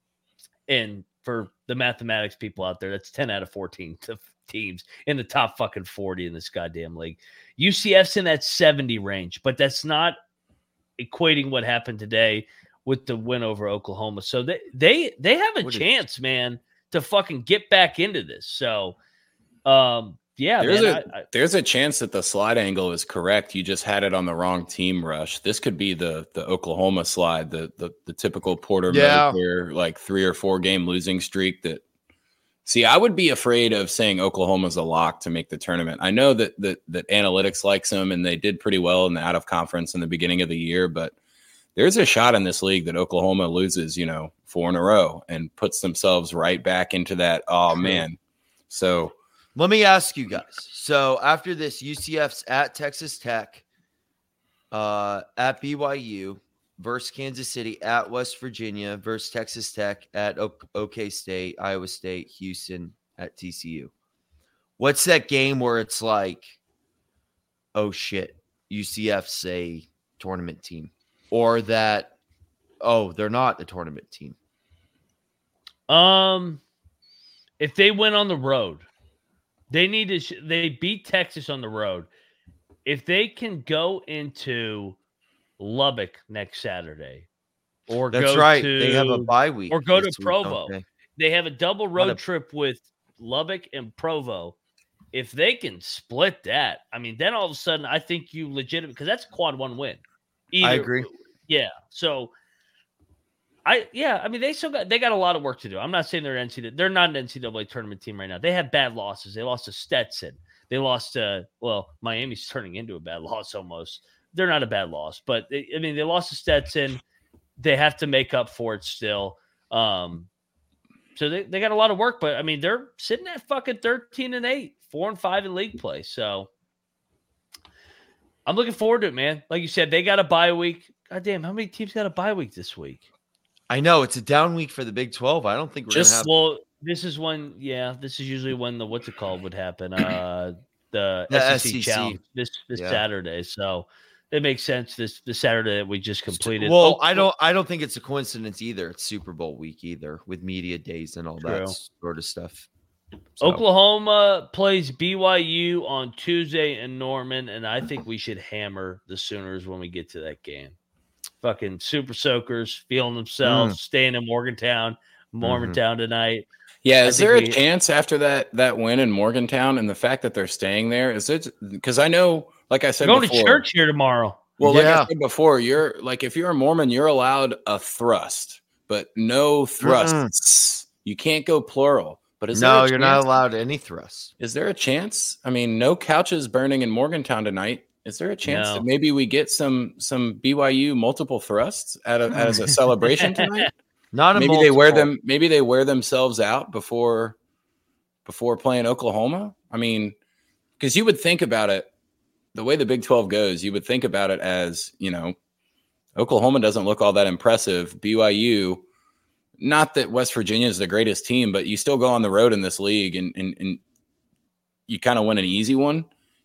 and for the mathematics people out there, that's ten out of fourteen to teams in the top fucking forty in this goddamn league. U C F's in that seventy range, but that's not equating what happened today with the win over Oklahoma. So they they they have a What is- chance, man, to fucking get back into this. So, um, yeah, There's man, a I, I, there's a chance that the slide angle is correct. You just had it on the wrong team, Rush. This could be the the Oklahoma slide, the the, the typical Porter Yeah. Moser, like three or four game losing streak. That see, I would be afraid of saying Oklahoma's a lock to make the tournament. I know that that that analytics likes them, and they did pretty well in the out of conference in the beginning of the year, but there's a shot in this league that Oklahoma loses, you know, four in a row and puts themselves right back into that. Oh man, so. Let me ask you guys. So after this, U C F's at Texas Tech, uh, at B Y U, versus Kansas City, at West Virginia, versus Texas Tech, at o- OK State, Iowa State, Houston, at T C U. What's that game where it's like, oh shit, U C F's a tournament team, or that, oh, they're not a tournament team? um, if they went on the road, they need to. Sh- they beat Texas on the road. If they can go into Lubbock next Saturday, or That's go right. to, They have a bye week. or go to this week, Provo. don't they? They have a double road a- trip with Lubbock and Provo. If they can split that, I mean, then all of a sudden, I think you legitimate because that's a quad one win. I Either- agree. Yeah. So, I yeah, I mean, they still got they got a lot of work to do. I'm not saying they're N C double A. They're not an N C double A tournament team right now. They have bad losses. They lost to Stetson. They lost to well, Miami's turning into a bad loss almost. They're not a bad loss, but they, I mean, they lost to Stetson. They have to make up for it still. Um, so they, they got a lot of work, but I mean, they're sitting at fucking thirteen and eight, four and five in league play. So I'm looking forward to it, man. Like you said, they got a bye week. God damn, how many teams got a bye week this week? I know it's a down week for the Big twelve. I don't think we're Just- gonna have. Well, this is when, yeah, this is usually when the what's it called would happen. Uh, the, The S E C S E C. challenge this this Yeah. Saturday. So it makes sense. This the Saturday that we just completed. Well, Oh, I don't. I don't think it's a coincidence either. It's Super Bowl week either, with media days and all that True. sort of stuff. So, Oklahoma plays B Y U on Tuesday in Norman, and I think we should hammer the Sooners when we get to that game. Fucking Super Soakers feeling themselves, staying in Morgantown, Morgantown tonight. Yeah, I is think there a we- chance after that that win in Morgantown and the fact that they're staying there? Is it because I know, like I said, We're going before, to church here tomorrow. Well, like Yeah. I said before, you're like if you're a Mormon, you're allowed a thrust, but no thrusts. You can't go plural. But is no, there a you're not chance- allowed any thrusts. Is there a chance? I mean, no couches burning in Morgantown tonight. Is there a chance No. that maybe we get some some B Y U multiple thrusts at a, as a celebration tonight? Not a Maybe they wear multiple. them. Maybe they wear themselves out before before playing Oklahoma. I mean, because you would think about it the way the Big twelve goes. You would think about it as, you know, Oklahoma doesn't look all that impressive. B Y U, not that West Virginia is the greatest team, but you still go on the road in this league and and, and you kind of win an easy one.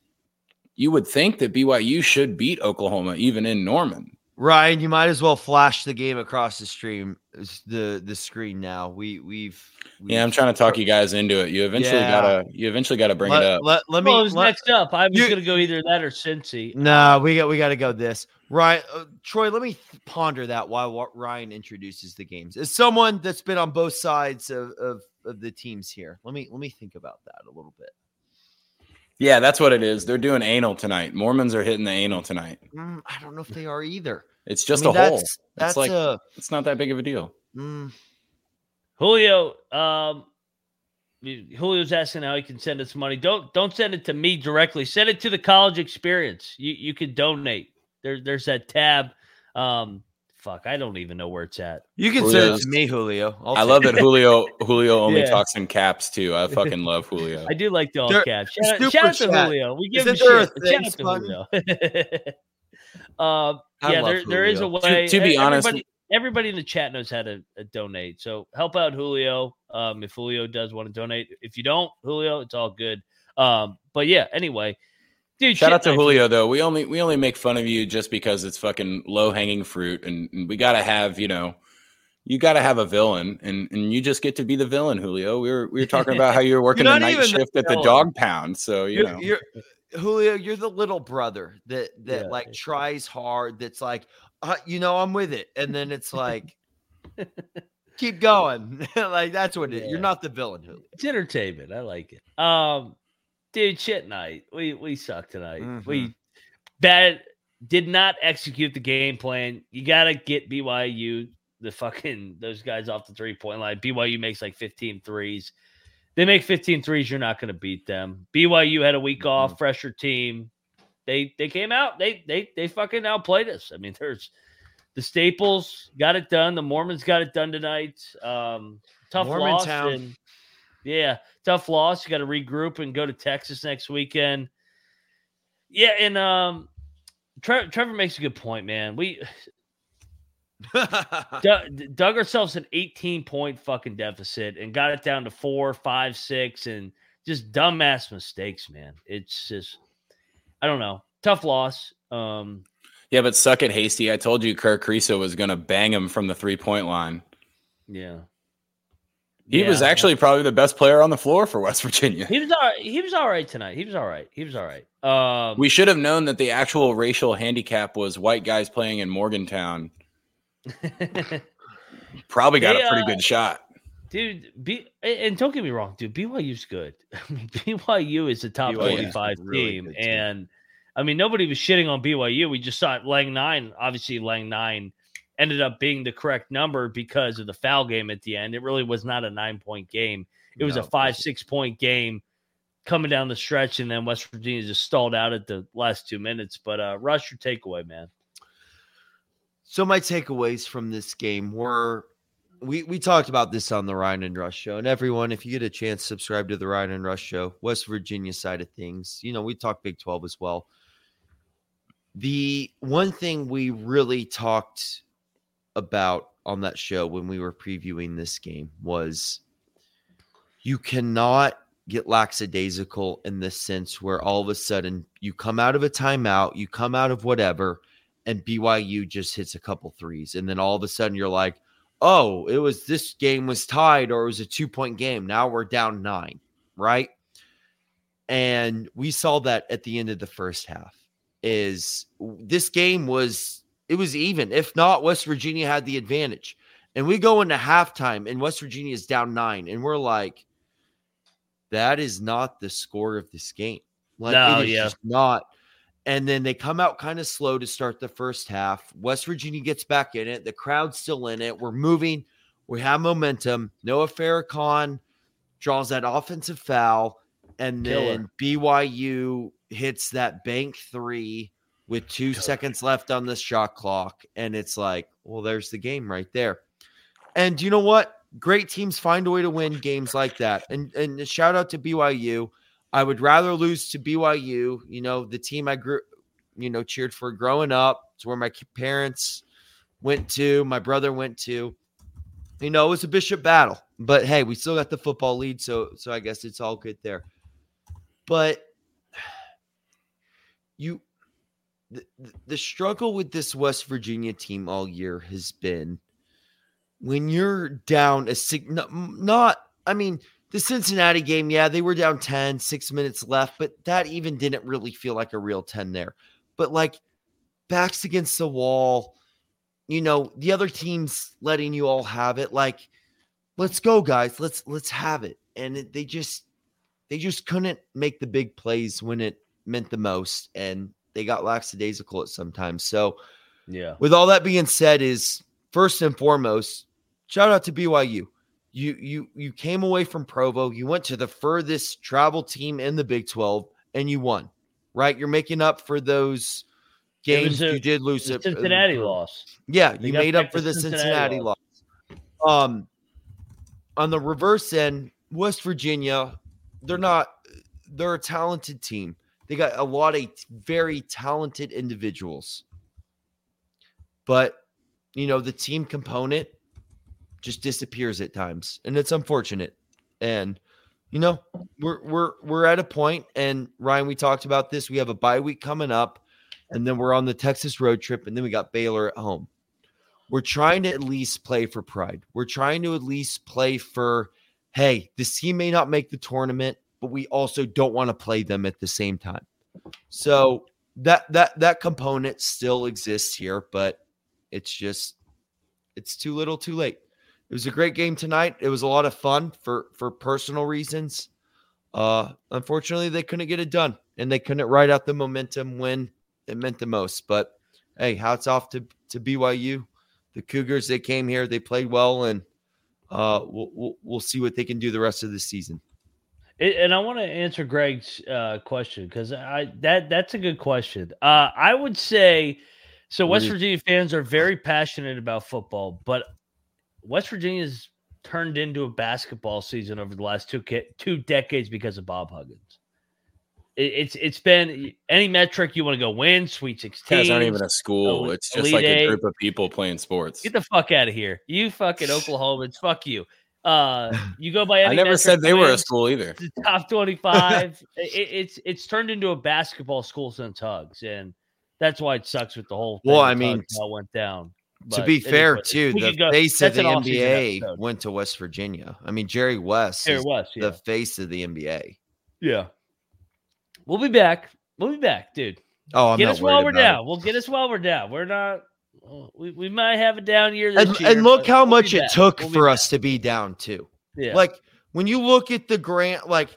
you would think that B Y U should beat Oklahoma even in Norman. Ryan, you might as well flash the game across the stream, the the screen now. We we've, we've yeah, I'm trying to talk you guys into it. You eventually Yeah. gotta you eventually gotta bring let, it up. Let, let me. Well, it was let, next up. I was you- going to go either that or Cincy. No, we got we got to go this. Ryan, uh, Troy, let me th- ponder that while wa- Ryan introduces the games. As someone that's been on both sides of, of of the teams here, let me let me think about that a little bit. Yeah, that's what it is. They're doing anal tonight. Mormons are hitting the anal tonight. Mm, I don't know if they are either. It's just I mean, a hole. that's- That's it's like a. it's not that big of a deal. Mm, Julio, um, Julio's asking how he can send us money. Don't don't send it to me directly. Send it to the college experience. You you can donate. There there's that tab. Um, fuck, I don't even know where it's at. you can Julio's- send it to me, Julio. I'll I take love it. that Julio Julio only Yeah. talks in caps too. I fucking love Julio. I do like the all There- caps. Shout, out- Super shout out to chat. Julio. We give him Isn't there a shit. but Shout thanks out to button? Julio. um, I yeah, love there, there is a Julio. way. To- to be E- honest- everybody, everybody in the chat knows how to uh, donate. So help out Julio. Um, if Julio does want to donate, if you don't, Julio, it's all good. Um, but yeah, anyway, dude, Shout shit out to night. Julio though. We only we only make fun of you just because it's fucking low hanging fruit, and, and we gotta have you know, you gotta have a villain, and, and you just get to be the villain, Julio. We were we were talking about how you were working You're the not night even the shift at the villain. dog pound, so you You're, know. you're Julio. You're the little brother that that Yeah. like tries hard. That's like, uh, you know, I'm with it, and then it's like, keep going. Like that's what it. Yeah. You're not the villain, Julio. It's entertainment. I like it. Um, dude, shit night. We we suck tonight. We bad did not execute the game plan. You gotta get B Y U the fucking those guys off the three point line. B Y U makes like fifteen threes. They make fifteen threes, you're not gonna beat them. B Y U had a week off, fresher team. They they came out, they they they fucking outplayed us. I mean, there's the Staples got it done. The Mormons got it done tonight. Um, tough loss. Mormontown. And, yeah, tough loss. You got to regroup and go to Texas next weekend. Yeah, and um, Tre- Trevor makes a good point, man. We dug, dug ourselves an eighteen point fucking deficit and got it down to four, five, six, and just dumbass mistakes, man. It's just, I don't know, tough loss. Um, Yeah, but suck it, Hasty. I told you Kirk Creaso was gonna bang him from the three point line. yeah. He was Yeah. actually probably the best player on the floor for West Virginia. He was all right. He was all right tonight. He was all right. He was all right. Um, We should have known that the actual racial handicap was white guys playing in Morgantown. Probably got They, a pretty uh, good shot. dude. B and don't get me wrong, dude. B Y U's good. I mean, B Y U is a top B Y U is twenty-five really team, good team. and I mean nobody was shitting on B Y U. We just saw it. Lang nine, obviously, Lang nine ended up being the correct number because of the foul game at the end. It really was not a nine point game. It was No, a five six point game coming down the stretch, and then West Virginia just stalled out at the last two minutes. But uh, Rush, your takeaway, man. So my takeaways from this game were we we talked about this on the Ryan and Rush show. And everyone, if you get a chance, subscribe to the Ryan and Rush show, West Virginia side of things. You know, we talk Big twelve as well. The one thing we really talked about on that show when we were previewing this game was you cannot get lackadaisical in the sense where all of a sudden you come out of a timeout, you come out of whatever, and B Y U just hits a couple threes. And then all of a sudden you're like, oh, it was this game was tied or it was a two point game. Now we're down nine, right? And we saw that at the end of the first half is this game was, it was even. If not, West Virginia had the advantage. And we go into halftime and West Virginia is down nine. And we're like, that is not the score of this game. Like, No, it is yeah. just not. And then they come out kind of slow to start the first half. West Virginia gets back in it. The crowd's still in it. We're moving. We have momentum. Noah Farrakhan draws that offensive foul. And then Killer. B Y U hits that bank three with two seconds left on the shot clock. And it's like, well, there's the game right there. And you know what? Great teams find a way to win games like that. And and a shout out to B Y U. I would rather lose to B Y U, you know, the team I grew, you know, cheered for growing up. It's where my parents went to, my brother went to. You know, it was a Bishop battle. But hey, we still got the football lead, so so I guess it's all good there. But you the, the struggle with this West Virginia team all year has been when you're down a sig- not, not I mean, the Cincinnati game, yeah, they were down ten, six minutes left, but that even didn't really feel like a real ten there. But like backs against the wall, you know, the other team's letting you all have it. Like, let's go, guys. Let's let's have it. And it, they just they just couldn't make the big plays when it meant the most, and they got lackadaisical at sometimes. So, yeah. With all that being said, is first and foremost, shout out to B Y U. You you you came away from Provo. You went to the furthest travel team in the Big twelve, and you won. Right? You're making up for those games a, you did lose. The at, Cincinnati uh, loss. Yeah, They you got made back up for to the Cincinnati Cincinnati loss. loss. Um, on the reverse end, West Virginia, they're not. They're a talented team. They got a lot of very talented individuals, but you know the team component just disappears at times, and it's unfortunate. And you know we're we're we're at a point, and Ryan, we talked about this. We have a bye week coming up, and then we're on the Texas road trip, and then we got Baylor at home. We're trying to at least play for pride. We're trying to at least play for, hey, this team may not make the tournament, but we also don't want to play them at the same time. So that that that component still exists here, but it's just it's too little, too late. It was a great game tonight. It was a lot of fun for for personal reasons. Uh, unfortunately, they couldn't get it done, and they couldn't ride out the momentum when it meant the most. But hey, hats off to to B Y U. The Cougars, they came here, they played well, and uh, we'll, we'll we'll see what they can do the rest of the season. It, and I want to answer Greg's uh, question because I that that's a good question. Uh, I would say so. West Really? Virginia fans are very passionate about football, but West Virginia's turned into a basketball season over the last two two decades because of Bob Huggins. It, it's it's been any metric you want to go win, Sweet Sixteen. Guys aren't even a school. Elite- It's just Elite like a Eight. group of people playing sports. Get the fuck out of here, you fucking Oklahomans. Fuck you. Uh, you go by any I never metric, said they were a wins, school either. the top twenty-five. it, it's it's turned into a basketball school since Hugs, and that's why it sucks with the whole thing. Well, I with mean, Hugs, how it went down. To But be it is fair, what it is. too, We the could go- face of that's an the N off-season B A episode. went to West Virginia. I mean, Jerry West Jerry is West, yeah. the face of the N B A. Yeah, we'll be back. We'll be back, dude. Oh, I'm get not us while worried we're about down. it. We'll get us while we're down. We're not. We, we might have a down year this And, year. and look but how we'll much be it back. took We'll be for back. us to be down, too. Yeah. Like, when you look at the grant, like,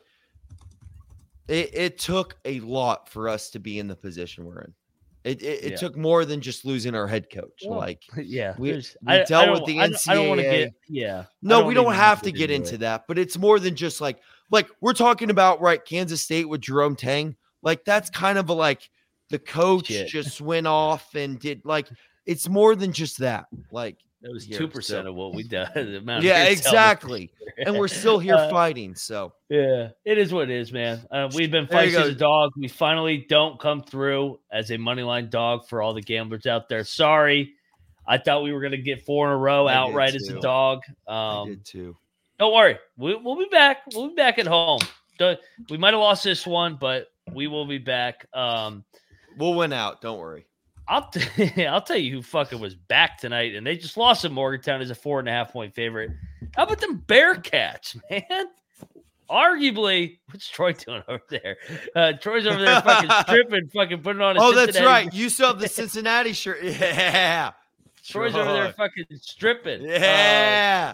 it, it took a lot for us to be in the position we're in. It it, it Yeah. took more than just losing our head coach. Well, like, yeah, we- there's- we I, dealt I with don't- the I don't- I don't want to N C A A. get. Yeah. no, I we don't even have need to get into it. that, but it's more than just like, like we're talking about, right? Kansas State with Jerome Tang. Like, that's kind of a, like, the coach Shit. just went off and did, like, it's more than just that. Like, That was here, two percent so- of what we did. the amount of yeah, hair exactly. television. And we're still here Uh, fighting. So, Yeah, it is what it is, man. Uh, we've been There you fighting as go. a dog. We finally don't come through as a money line dog for all the gamblers out there. Sorry, I thought we were going to get four in a row I did outright as a too. dog. I Um, did too. don't worry, we, we'll be back. We'll be back at home. Don't- We might have lost this one, but we will be back. Um, We'll win out. Don't worry. I'll t- I'll tell you who fucking was back tonight, and they just lost at Morgantown as a four and a half point favorite. How about them Bearcats, man? Arguably, what's Troy doing over there? Uh, Troy's over there fucking stripping, fucking putting on. A Oh, that's Cincinnati- right. You still have the Cincinnati shirt. Yeah. Troy's over there Troy. fucking stripping. Yeah. Uh,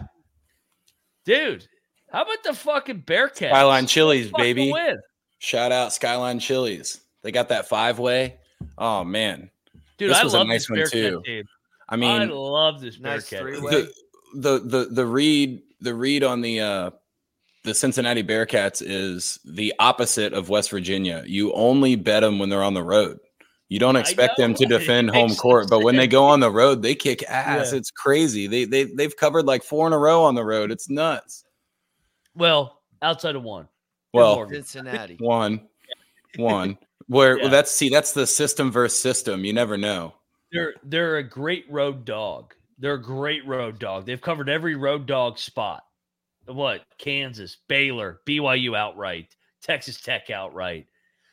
dude, how about the fucking Bearcats? Skyline Chili's, Fucking baby. win. Shout out Skyline Chili's. They got that five way. Oh man, Dude, This I was a love nice this one, Bearcat too. team. I I mean, love this Nice Bearcat. three-way. team. the, the the the read the read on the uh the Cincinnati Bearcats is the opposite of West Virginia. You only bet them when they're on the road. You don't I expect them know. to defend It home makes court, but when they sense. go on the road, they kick ass. Yeah. It's crazy. They they they've covered like four in a row on the road. It's nuts. Well, outside of one. Well, Morgan. Cincinnati. one, one. Where Yeah. that's see that's the system versus system. You never know. They're they're a great road dog. They're a great road dog. They've covered every road dog spot. What? Kansas, Baylor, B Y U outright, Texas Tech outright.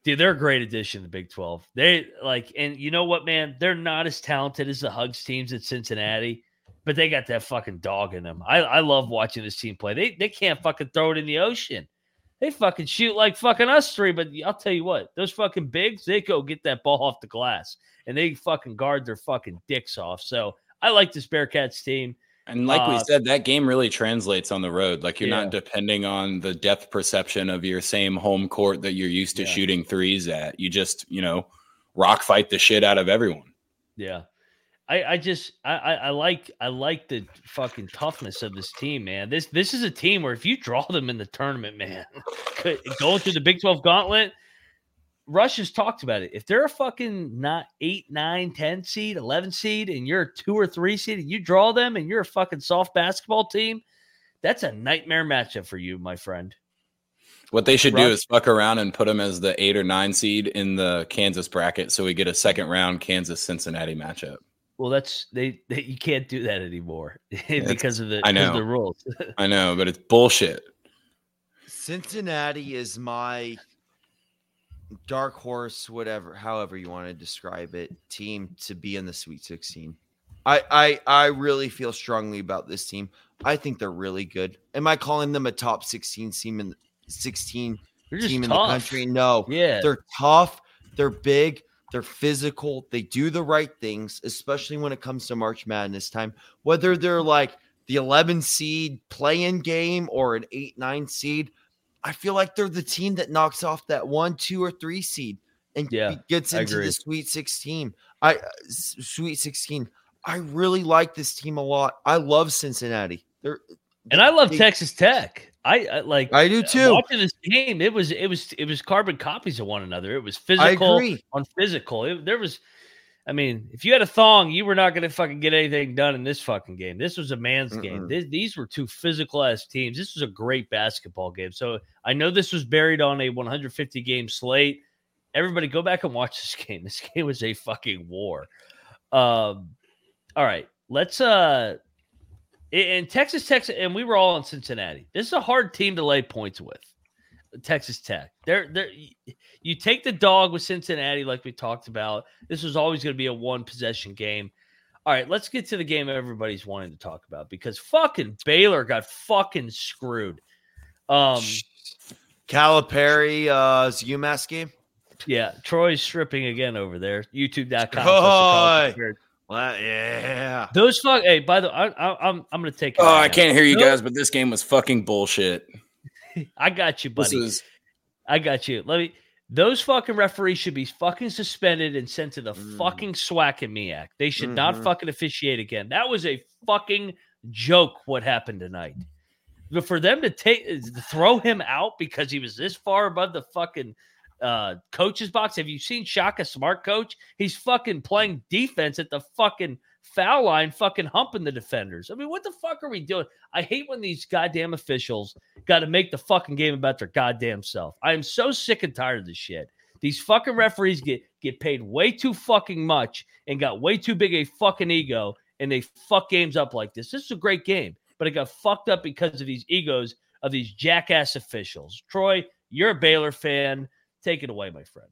Dude, they're a great addition to the Big twelve. They like, and you know what, man? They're not as talented as the Hugs teams at Cincinnati, but they got that fucking dog in them. I, I love watching this team play. They they can't fucking throw it in the ocean. They fucking shoot like fucking us three, but I'll tell you what, those fucking bigs, they go get that ball off the glass and they fucking guard their fucking dicks off. So I like this Bearcats team. And like uh, we said, that game really translates on the road. Like you're yeah. not depending on the depth perception of your same home court that you're used to Yeah. shooting threes at. You just, you know, rock fight the shit out of everyone. Yeah. I, I just I, I I like I like the fucking toughness of this team, man. This this is a team where if you draw them in the tournament, man, going through the Big twelve gauntlet, Rush has talked about it. If they're a fucking not eight, nine, ten seed, eleven seed, and you're a two or three seed, and you draw them, and you're a fucking soft basketball team, that's a nightmare matchup for you, my friend. What they should Rush. do is fuck around and put them as the eight or nine seed in the Kansas bracket, so we get a second round Kansas Cincinnati matchup. Well, that's they, they you can't do that anymore because of the I because know. of the rules. I know, but it's bullshit. Cincinnati is my dark horse, whatever, however you want to describe it, team to be in the Sweet sixteen. I, I I really feel strongly about this team. I think they're really good. Am I calling them a top sixteen team in sixteen They're just team in tough. the country? No. Yeah. They're tough. They're big. They're physical. They do the right things, especially when it comes to March Madness time. Whether they're like the eleven seed play-in game or an eight, nine seed, I feel like they're the team that knocks off that one, two, or three seed and Yeah, gets I into agree. the Sweet sixteen. I Sweet sixteen. I really like this team a lot. I love Cincinnati. They're And I love they- Texas Tech. I, I like. I do too. Watching this game, it was it was it was carbon copies of one another. It was physical agree. on physical. It, there was, I mean, if you had a thong, you were not going to fucking get anything done in this fucking game. This was a man's Mm-mm. game. This, these were two physical ass teams. This was a great basketball game. So I know this was buried on a one hundred fifty game slate. Everybody, go back and watch this game. This game was a fucking war. Um, all right, let's uh. In Texas Tech, and we were all in Cincinnati. This is a hard team to lay points with. Texas Tech. They're, they're, you take the dog with Cincinnati, like we talked about. This was always going to be a one possession game. All right, let's get to the game everybody's wanting to talk about because fucking Baylor got fucking screwed. Um, Calipari's uh, UMass game. yeah, Troy's stripping again over there. YouTube dot com. Troy! Well, yeah. Those fuck. Hey, by the way, I, I, I'm I'm going to take. it Oh, right I now. can't hear you Those- guys, but this game was fucking bullshit. I got you, This buddy. is I got you. Let me. Those fucking referees should be fucking suspended and sent to the Mm. fucking SWAC and MEAC. They should not Mhm. fucking officiate again. That was a fucking joke. What happened tonight? But for them to take to throw him out because he was this far above the fucking uh, coach's box. Have you seen Shaka Smart, coach? He's fucking playing defense at the fucking foul line, fucking humping the defenders. I mean, what the fuck are we doing? I hate when these goddamn officials got to make the fucking game about their goddamn self. I am so sick and tired of this shit. These fucking referees get get paid way too fucking much and got way too big a fucking ego, and they fuck games up like this. This is a great game, but it got fucked up because of these egos of these jackass officials. Troy, you're a Baylor fan. Take it away, my friend.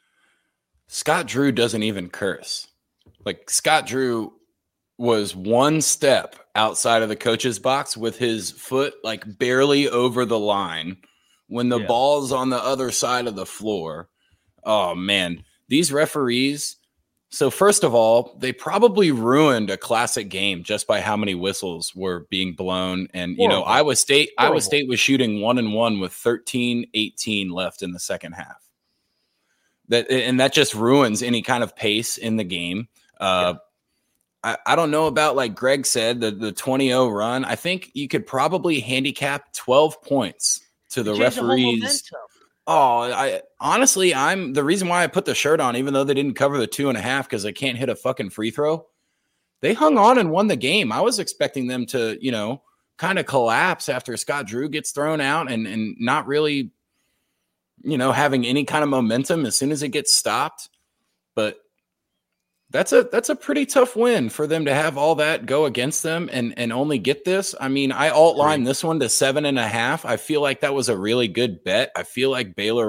Scott Drew doesn't even curse. Like Scott Drew was one step outside of the coach's box with his foot like barely over the line when the Yeah. ball's on the other side of the floor. Oh man, these referees. So first of all, they probably ruined a classic game just by how many whistles were being blown. And, you know, Horrible. Iowa State, Iowa Horrible. State was shooting one and one with thirteen eighteen left in the second half. That and that just ruins any kind of pace in the game. Uh, I, I don't know about, like Greg said, the, the twenty oh run. I think you could probably handicap twelve points to the Change whole referees. momentum. Oh, I honestly, I'm the reason why I put the shirt on, even though they didn't cover the two and a half because I can't hit a fucking free throw. They hung on and won the game. I was expecting them to, you know, kind of collapse after Scott Drew gets thrown out and and not really, you know, having any kind of momentum as soon as it gets stopped. But that's a that's a pretty tough win for them to have all that go against them and and only get this. I mean, I outlined this one to seven and a half. I feel like that was a really good bet. I feel like Baylor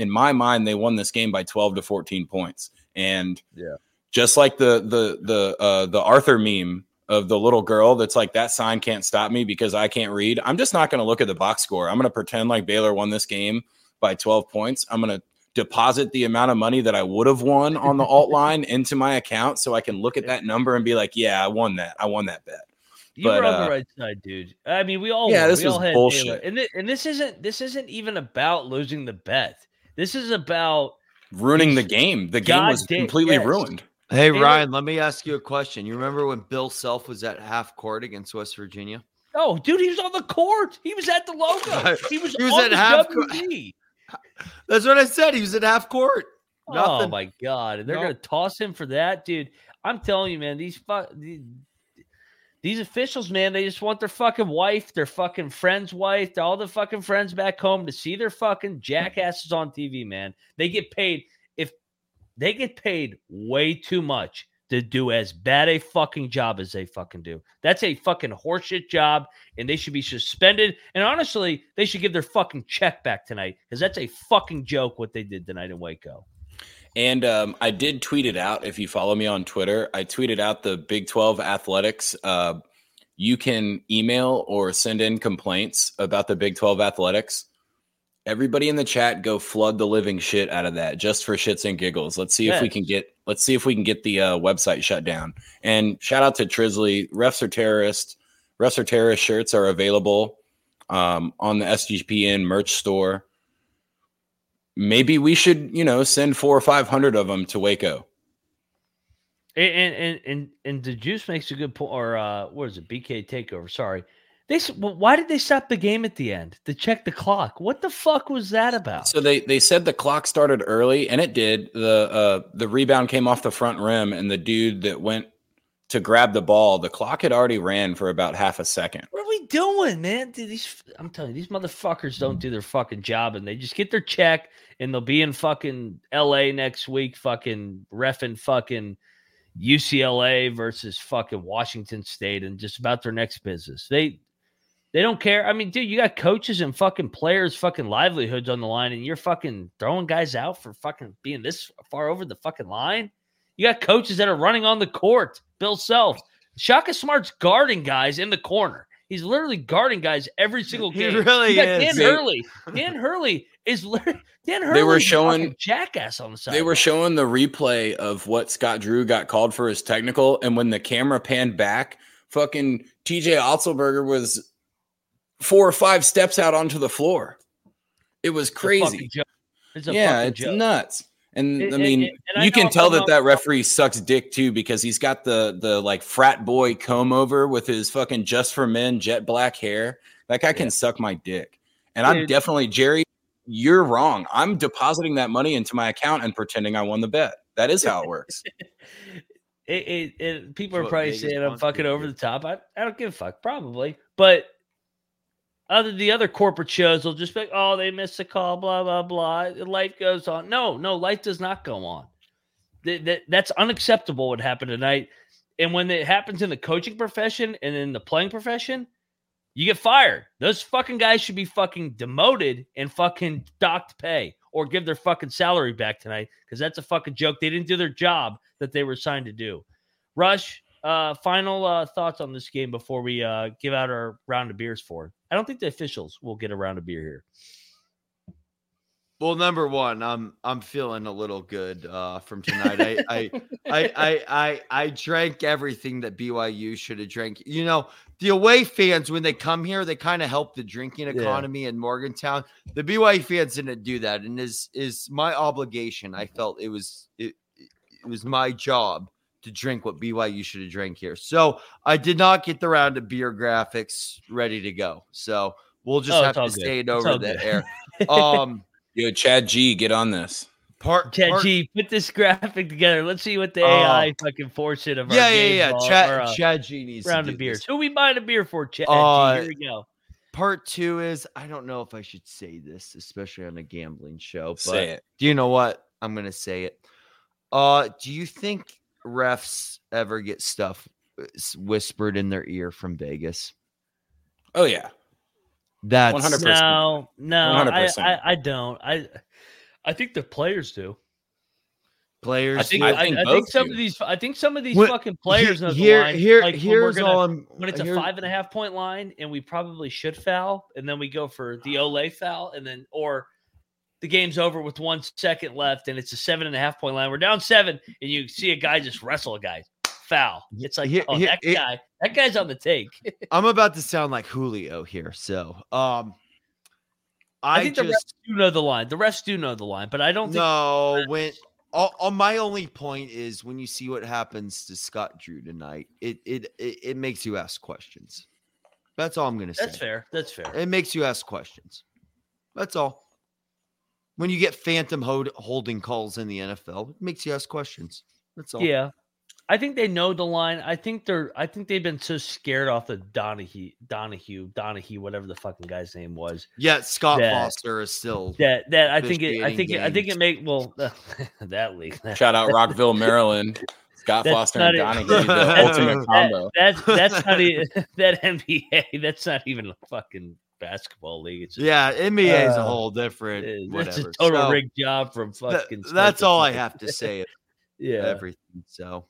in my mind, they won this game by twelve to fourteen points. And yeah, just like the the the uh, the Arthur meme of the little girl that's like, that sign can't stop me because I can't read. I'm just not going to look at the box score. I'm going to pretend like Baylor won this game by twelve points. I'm going to deposit the amount of money that I would have won on the alt line into my account so I can look at that number and be like, yeah, I won that. I won that bet. You But, were on uh, the right side, dude. I mean, we all Yeah, won. this we was all had bullshit. Baylor. And, th- and this isn't this isn't even about losing the bet. This is about Ruining the These game. The game was goddamn- completely yes. ruined. Hey, Baylor- Ryan, let me ask you a question. You remember when Bill Self was at half court against West Virginia? Oh, dude, he was on the court. He was at the logo. He was, He was on at the half W court. B. That's what I said. He was at half court. Oh Nothing. my god, and they're No. gonna toss him for that, dude. I'm telling you, man. These fu- these, these officials, man, they just want their fucking wife, their fucking friend's wife, all the fucking friends back home to see their fucking jackasses on T V, man. They get paid if they get paid way too much to do as bad a fucking job as they fucking do. That's a fucking horseshit job, and they should be suspended. And honestly, they should give their fucking check back tonight because that's a fucking joke what they did tonight in Waco. And um, I did tweet it out. If you follow me on Twitter, I tweeted out the Big twelve athletics. Uh, you can email or send in complaints about the Big twelve athletics. Everybody in the chat, go flood the living shit out of that just for shits and giggles. Let's see if we Yes. can get. Let's see if we can get the uh, website shut down. And shout out to Trisley. Refs are terrorists. Refs are terrorist shirts are available um, on the S G P N merch store. Maybe we should, you know, send four or five hundred of them to Waco. And and and and the Juice makes a good point. Or uh, what is it? B K Takeover. Sorry, they. s- well, why did they stop the game at the end to check the clock? What the fuck was that about? So they they said the clock started early, and it did. The uh, the rebound came off the front rim, and the dude that went to grab the ball, the clock had already ran for about half a second. What are we doing, man? Dude, these, I'm telling you, these motherfuckers don't do their fucking job, and they just get their check, and they'll be in fucking L A next week, fucking reffing fucking U C L A versus fucking Washington State, and just about their next business. They they don't care. I mean, dude, you got coaches and fucking players' fucking livelihoods on the line, and you're fucking throwing guys out for fucking being this far over the fucking line. You got coaches that are running on the court. Bill Self. Shaka Smart's guarding guys in the corner. He's literally guarding guys every single He game. really You got is. Dan They- Hurley. Dan Hurley is literally Dan Hurley. They were showing- jackass on the side. They were showing the replay of what Scott Drew got called for his technical, and when the camera panned back, fucking T J Otzelberger was four or five steps out onto the floor. It was It's a fucking crazy. joke. It's a Yeah, fucking it's joke. nuts. And It- I it- mean, it- and I you know can I'm tell coming that off- that referee sucks dick too, because he's got the the like frat boy comb over with his fucking just for men jet black hair. That guy can suck my dick. And I'm Dude. definitely, Jerry, you're wrong. I'm depositing that money into my account and pretending I won the bet. That is how it works. It, it, it, people are What probably Vegas saying I'm wants fucking you to over do. the top. I, I don't give a fuck, probably. But other the other corporate shows will just be like, oh, they missed the call, blah, blah, blah. Life goes on. No, no, life does not go on. That, that, that's unacceptable what happened tonight. And when it happens in the coaching profession and in the playing profession, you get fired. Those fucking guys should be fucking demoted and fucking docked pay or give their fucking salary back tonight because that's a fucking joke. They didn't do their job that they were assigned to do. Rush, uh, final uh, thoughts on this game before we uh, give out our round of beers for it. I don't think the officials will get a round of beer here. Well, number one, I'm I'm feeling a little good uh, from tonight. I, I, I I I I drank everything that B Y U should have drank. You know, the away fans when they come here, they kind of help the drinking economy in Morgantown. The B Y U fans didn't do that, and is is my obligation. I felt it was it, it was my job to drink what B Y U should have drank here. So I did not get the round of beer graphics ready to go. So we'll just Oh, have it's all to good. stay it It's over all the good. air. Um. Yo, Chad G, get on this. Part, Chad part G, put this graphic together. Let's see what the Oh. A I fucking force it of our yeah, yeah, game yeah. ball Chad, or, uh, Chad G needs round to of do beers. this. Who we buying a beer for, Chad Uh, G? Here we go. Part two is I don't know if I should say this, especially on a gambling show. But Say it. do you know what? I'm gonna say it. Uh, do you think refs ever get stuff whispered in their ear from Vegas? Oh yeah. That's one hundred percent. No, no, one hundred I, percent. I, I don't. I, I think the players do. Players, I think do. I, think I both think some do. of these I think some of these When- fucking players he- know the here- line. here- like when here's we're gonna, all I'm- when it's a here- five and a half point line and we probably should foul, and then we go for the Olay foul, and then or the game's over with one second left and it's a seven and a half point line. We're down seven, and you see a guy just wrestle a guy. Foul. It's like, Here- oh, here- that it- guy, that guy's on the take. I'm about to sound like Julio here. So, um, I, I, think the refs just do know the line. The refs do know the line, but I don't think no. When all, all my only point is when you see what happens to Scott Drew tonight, it it it, it makes you ask questions. That's all I'm gonna say. that's fair. That's fair. It makes you ask questions. That's all. When you get phantom hold, holding calls in the N F L, it makes you ask questions. That's all. Yeah. I think they know the line. I think they're I think they've been so scared off of Donahue, Donahue, Donahue, whatever the fucking guy's name was. Yeah, Scott That- Foster is still That that I think it I officiating think it, I think games. it make well that league. Shout out Rockville, Maryland. Scott That's Foster not and it. Donahue, the ultimate That, combo. that's that's not even, that N B A. That's not even a fucking basketball league. It's just, Yeah, N B A is a Uh, whole different it's whatever. a total So, rigged job from th- fucking. start that's to all I finish. have to say. Yeah. Everything. So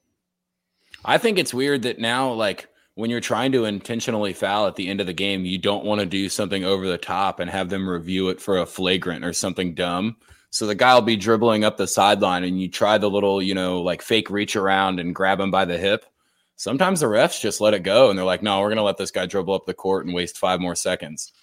I think it's weird that now, like, when you're trying to intentionally foul at the end of the game, you don't want to do something over the top and have them review it for a flagrant or something dumb. So the guy will be dribbling up the sideline and you try the little, you know, like fake reach around and grab him by the hip. Sometimes the refs just let it go and they're like, no, we're going to let this guy dribble up the court and waste five more seconds.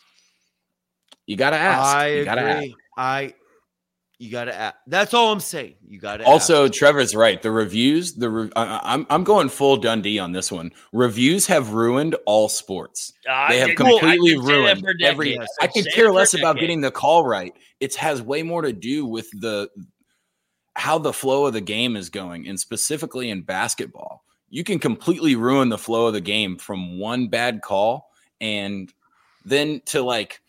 You got to ask. I you gotta agree. ask. I you got to ask. That's all I'm saying. You got to Also, ask. Trevor's right. The reviews, the re- I, I'm I'm going full Dundee on this one. Reviews have ruined all sports. I They have did- completely I did say that ruined for every. decades. I I've could said care it for less about decades. getting the call right. It has way more to do with the how the flow of the game is going, and specifically in basketball, you can completely ruin the flow of the game from one bad call, and then to like,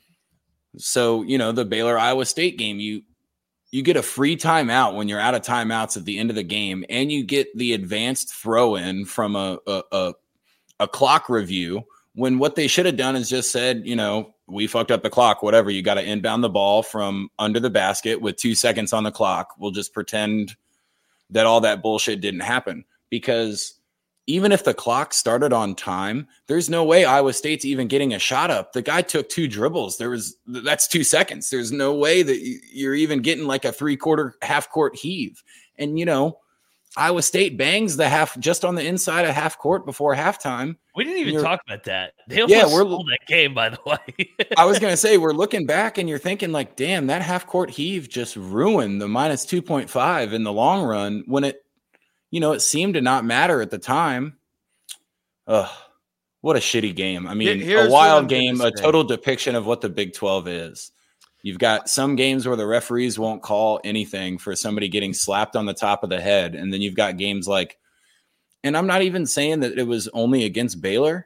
so you know the Baylor Iowa State game, you. You get a free timeout when you're out of timeouts at the end of the game, and you get the advanced throw in from a, a, a, a clock review when what they should have done is just said, you know, we fucked up the clock, whatever. You got to inbound the ball from under the basket with two seconds on the clock. We'll just pretend that all that bullshit didn't happen, because even if the clock started on time, there's no way Iowa State's even getting a shot up. The guy took two dribbles. There was that's two seconds. There's no way that you're even getting like a three quarter half court heave. And, you know, Iowa State bangs the half just on the inside of half court before halftime. We didn't even You're- talk about that. They almost Yeah, we're- stole that game, by the way. I was going to say, we're looking back and you're thinking like, damn, that half court heave just ruined the minus two point five in the long run when it, you know, it seemed to not matter at the time. Ugh, what a shitty game. I mean, Here's a what I'm wild gonna game, a say. total depiction of what the Big twelve is. You've got some games where the referees won't call anything for somebody getting slapped on the top of the head. And then you've got games like, and I'm not even saying that it was only against Baylor.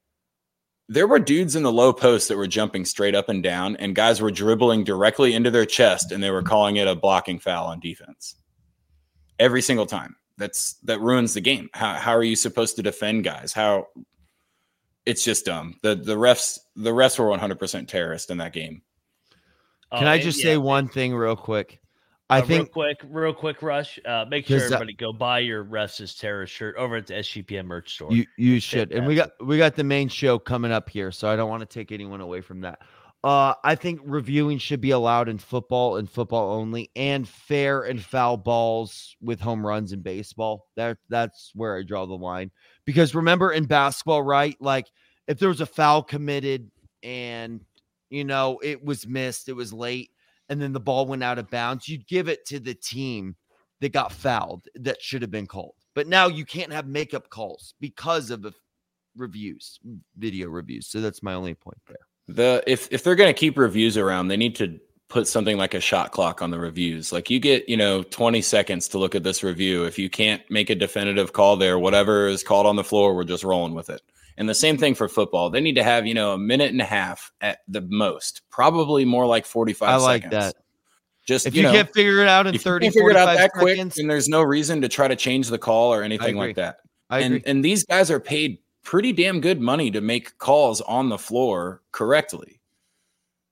There were dudes in the low post that were jumping straight up and down, and guys were dribbling directly into their chest, and they were calling it a blocking foul on defense. Every single time. That's that ruins the game. How how are you supposed to defend guys? How it's just dumb. The the refs the refs were one hundred percent terrorist in that game. Can Oh, I and just yeah, say one thing real quick? I uh, think real quick, real quick, Rush. Uh, make sure 'Cause that- everybody go buy your Refs is Terrorist shirt over at the S G P N merch store. You you should. And we got we got the main show coming up here, so I don't want to take anyone away from that. Uh, I think reviewing should be allowed in football and football only, and fair and foul balls with home runs in baseball. That that's where I draw the line. Because remember in basketball, right? Like if there was a foul committed and you know it was missed, it was late, and then the ball went out of bounds, you'd give it to the team that got fouled that should have been called. But now you can't have makeup calls because of the reviews, video reviews. So that's my only point there. The if if they're going to keep reviews around, they need to put something like a shot clock on the reviews. Like you get, you know, twenty seconds to look at this review. If you can't make a definitive call there, whatever is called on the floor, we're just rolling with it. And the same thing for football. They need to have, you know, a minute and a half at the most, probably more like forty-five I like seconds. that. Just If you, you, know, can't figure it out in if you thirty, can't figure it out forty-five that quick, seconds, and there's no reason to try to change the call or anything agree. like that. I and agree. and these guys are paid pretty damn good money to make calls on the floor correctly.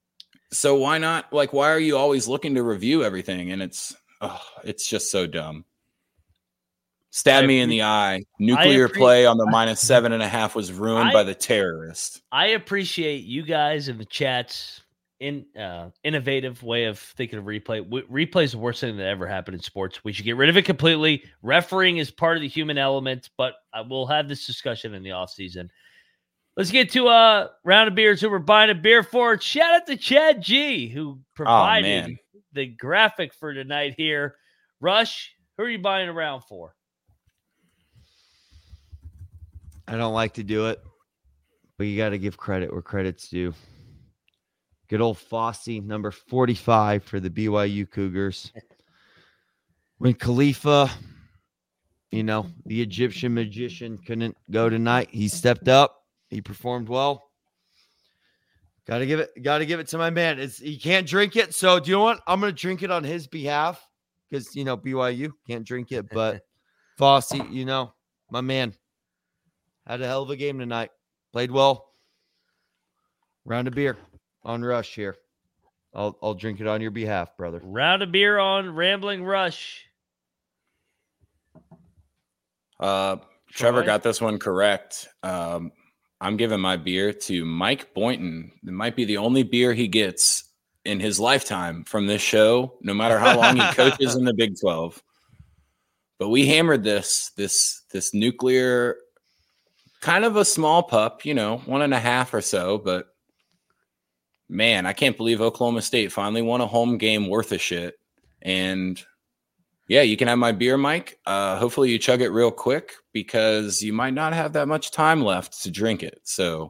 So why not? Like, why are you always looking to review everything? And it's, oh, it's just so dumb. Stab I me in the eye. Nuclear appre- play on the minus seven and a half was ruined I, by the terrorist. I appreciate you guys in the chats. In uh, innovative way of thinking of replay. W- replay is the worst thing that ever happened in sports. We should get rid of it completely. Refereeing is part of the human element, but uh, we'll have this discussion in the offseason. Let's get to a round of beers who we're buying a beer for. Shout out to Chad G, who provided oh, the graphic for tonight here. Rush, who are you buying a round for? I don't like to do it, but you got to give credit where credit's due. Good old Fosse, number forty-five for the B Y U Cougars. When Khalifa, you know, the Egyptian magician, couldn't go tonight, he stepped up. He performed well. Got to give it, got to give it to my man. It's he can't drink it, so do you know what? I'm going to drink it on his behalf because you know B Y U can't drink it, but Fosse, you know, my man had a hell of a game tonight. Played well. Round of beer. On Rush here. I'll I'll drink it on your behalf, brother. Round of beer on Rambling Rush. Uh, Trevor got this one correct. Um, I'm giving my beer to Mike Boynton. It might be the only beer he gets in his lifetime from this show, no matter how long he coaches in the Big twelve. But we hammered this, this, this nuclear, kind of a small pup, you know, one and a half or so, but man, I can't believe Oklahoma State finally won a home game worth of shit. And yeah, you can have my beer, Mike. Uh, hopefully you chug it real quick because you might not have that much time left to drink it. So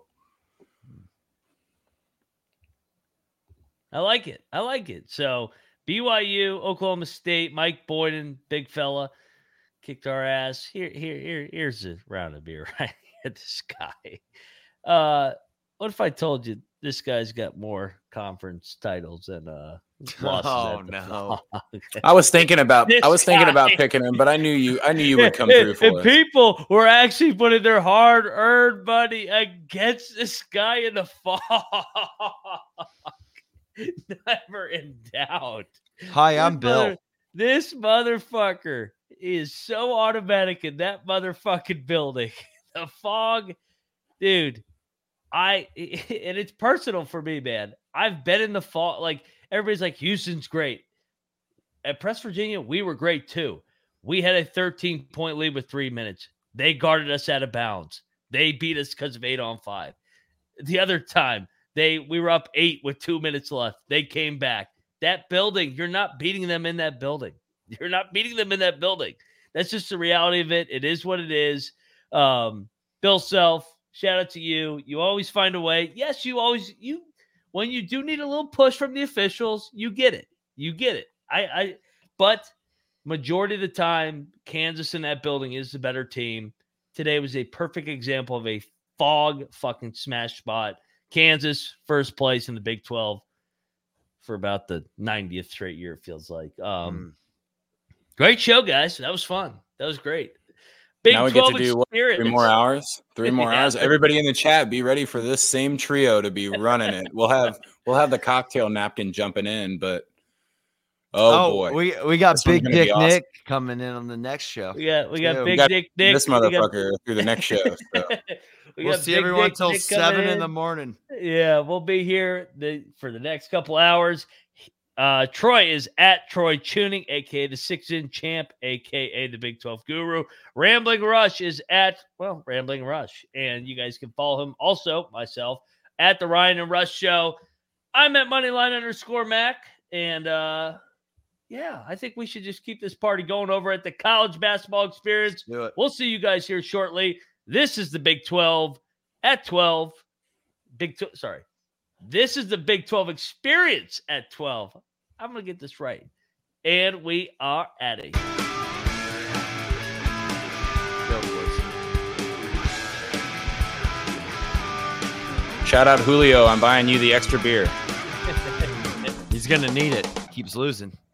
I like it. I like it. So B Y U, Oklahoma State, Mike Boyden, big fella, kicked our ass. Here, here, here, here's a round of beer right at this guy. Uh, what if I told you this guy's got more conference titles than uh losses? Oh at the no! I was thinking about This I was thinking guy. about picking him, but I knew you I knew you would come through and, for and us. people were actually putting their hard-earned money against this guy in the fog. Never in doubt. Hi, I'm This Bill. mother- This motherfucker is so automatic in that motherfucking building. The fog, dude. I and it's personal for me, man. I've been in the fog. Like everybody's like, Houston's great. At Press Virginia, we were great too. We had a thirteen point lead with three minutes. They guarded us out of bounds. They beat us because of eight on five. The other time, they we were up eight with two minutes left. They came back. That building, you're not beating them in that building. You're not beating them in that building. That's just the reality of it. It is what it is. Um, Bill Self, shout out to you. You always find a way. Yes, you always you when you do need a little push from the officials, you get it. You get it. I, I but majority of the time, Kansas in that building is the better team. Today was a perfect example of a fog fucking smash spot. Kansas first place in the Big twelve for about the ninetieth straight year, it feels like. Um, Mm. Great show, guys. That was fun. That was great. Big Now we get twelve to do what, experience. three more hours. Three more Yeah. hours. Everybody in the chat, be ready for this same trio to be running it. We'll have we'll have the cocktail napkin jumping in, but oh, boy, we we got This one's Big gonna be Dick awesome. Nick coming in on the next show. We got we got Dude, Big we got Dick Nick. this We got- motherfucker through the next show. So. we We'll got see Big everyone Dick till Nick coming seven in in. the morning. Yeah, we'll be here the, for the next couple hours. Uh, Troy is at Troy Tuning, a k a the six-in champ, a k a the Big twelve guru. Rambling Rush is at, well, Rambling Rush. And you guys can follow him also, myself, at the Ryan and Rush Show. I'm at Moneyline underscore Mac. And, uh, yeah, I think we should just keep this party going over at the College Basketball Experience. Do it. We'll see you guys here shortly. This is the Big twelve at twelve. Big twelve, sorry. This is the Big twelve Experience at twelve. I'm going to get this right. And we are at it. Go, boys. Shout out Julio. I'm buying you the extra beer. He's gonna need it. Keeps losing.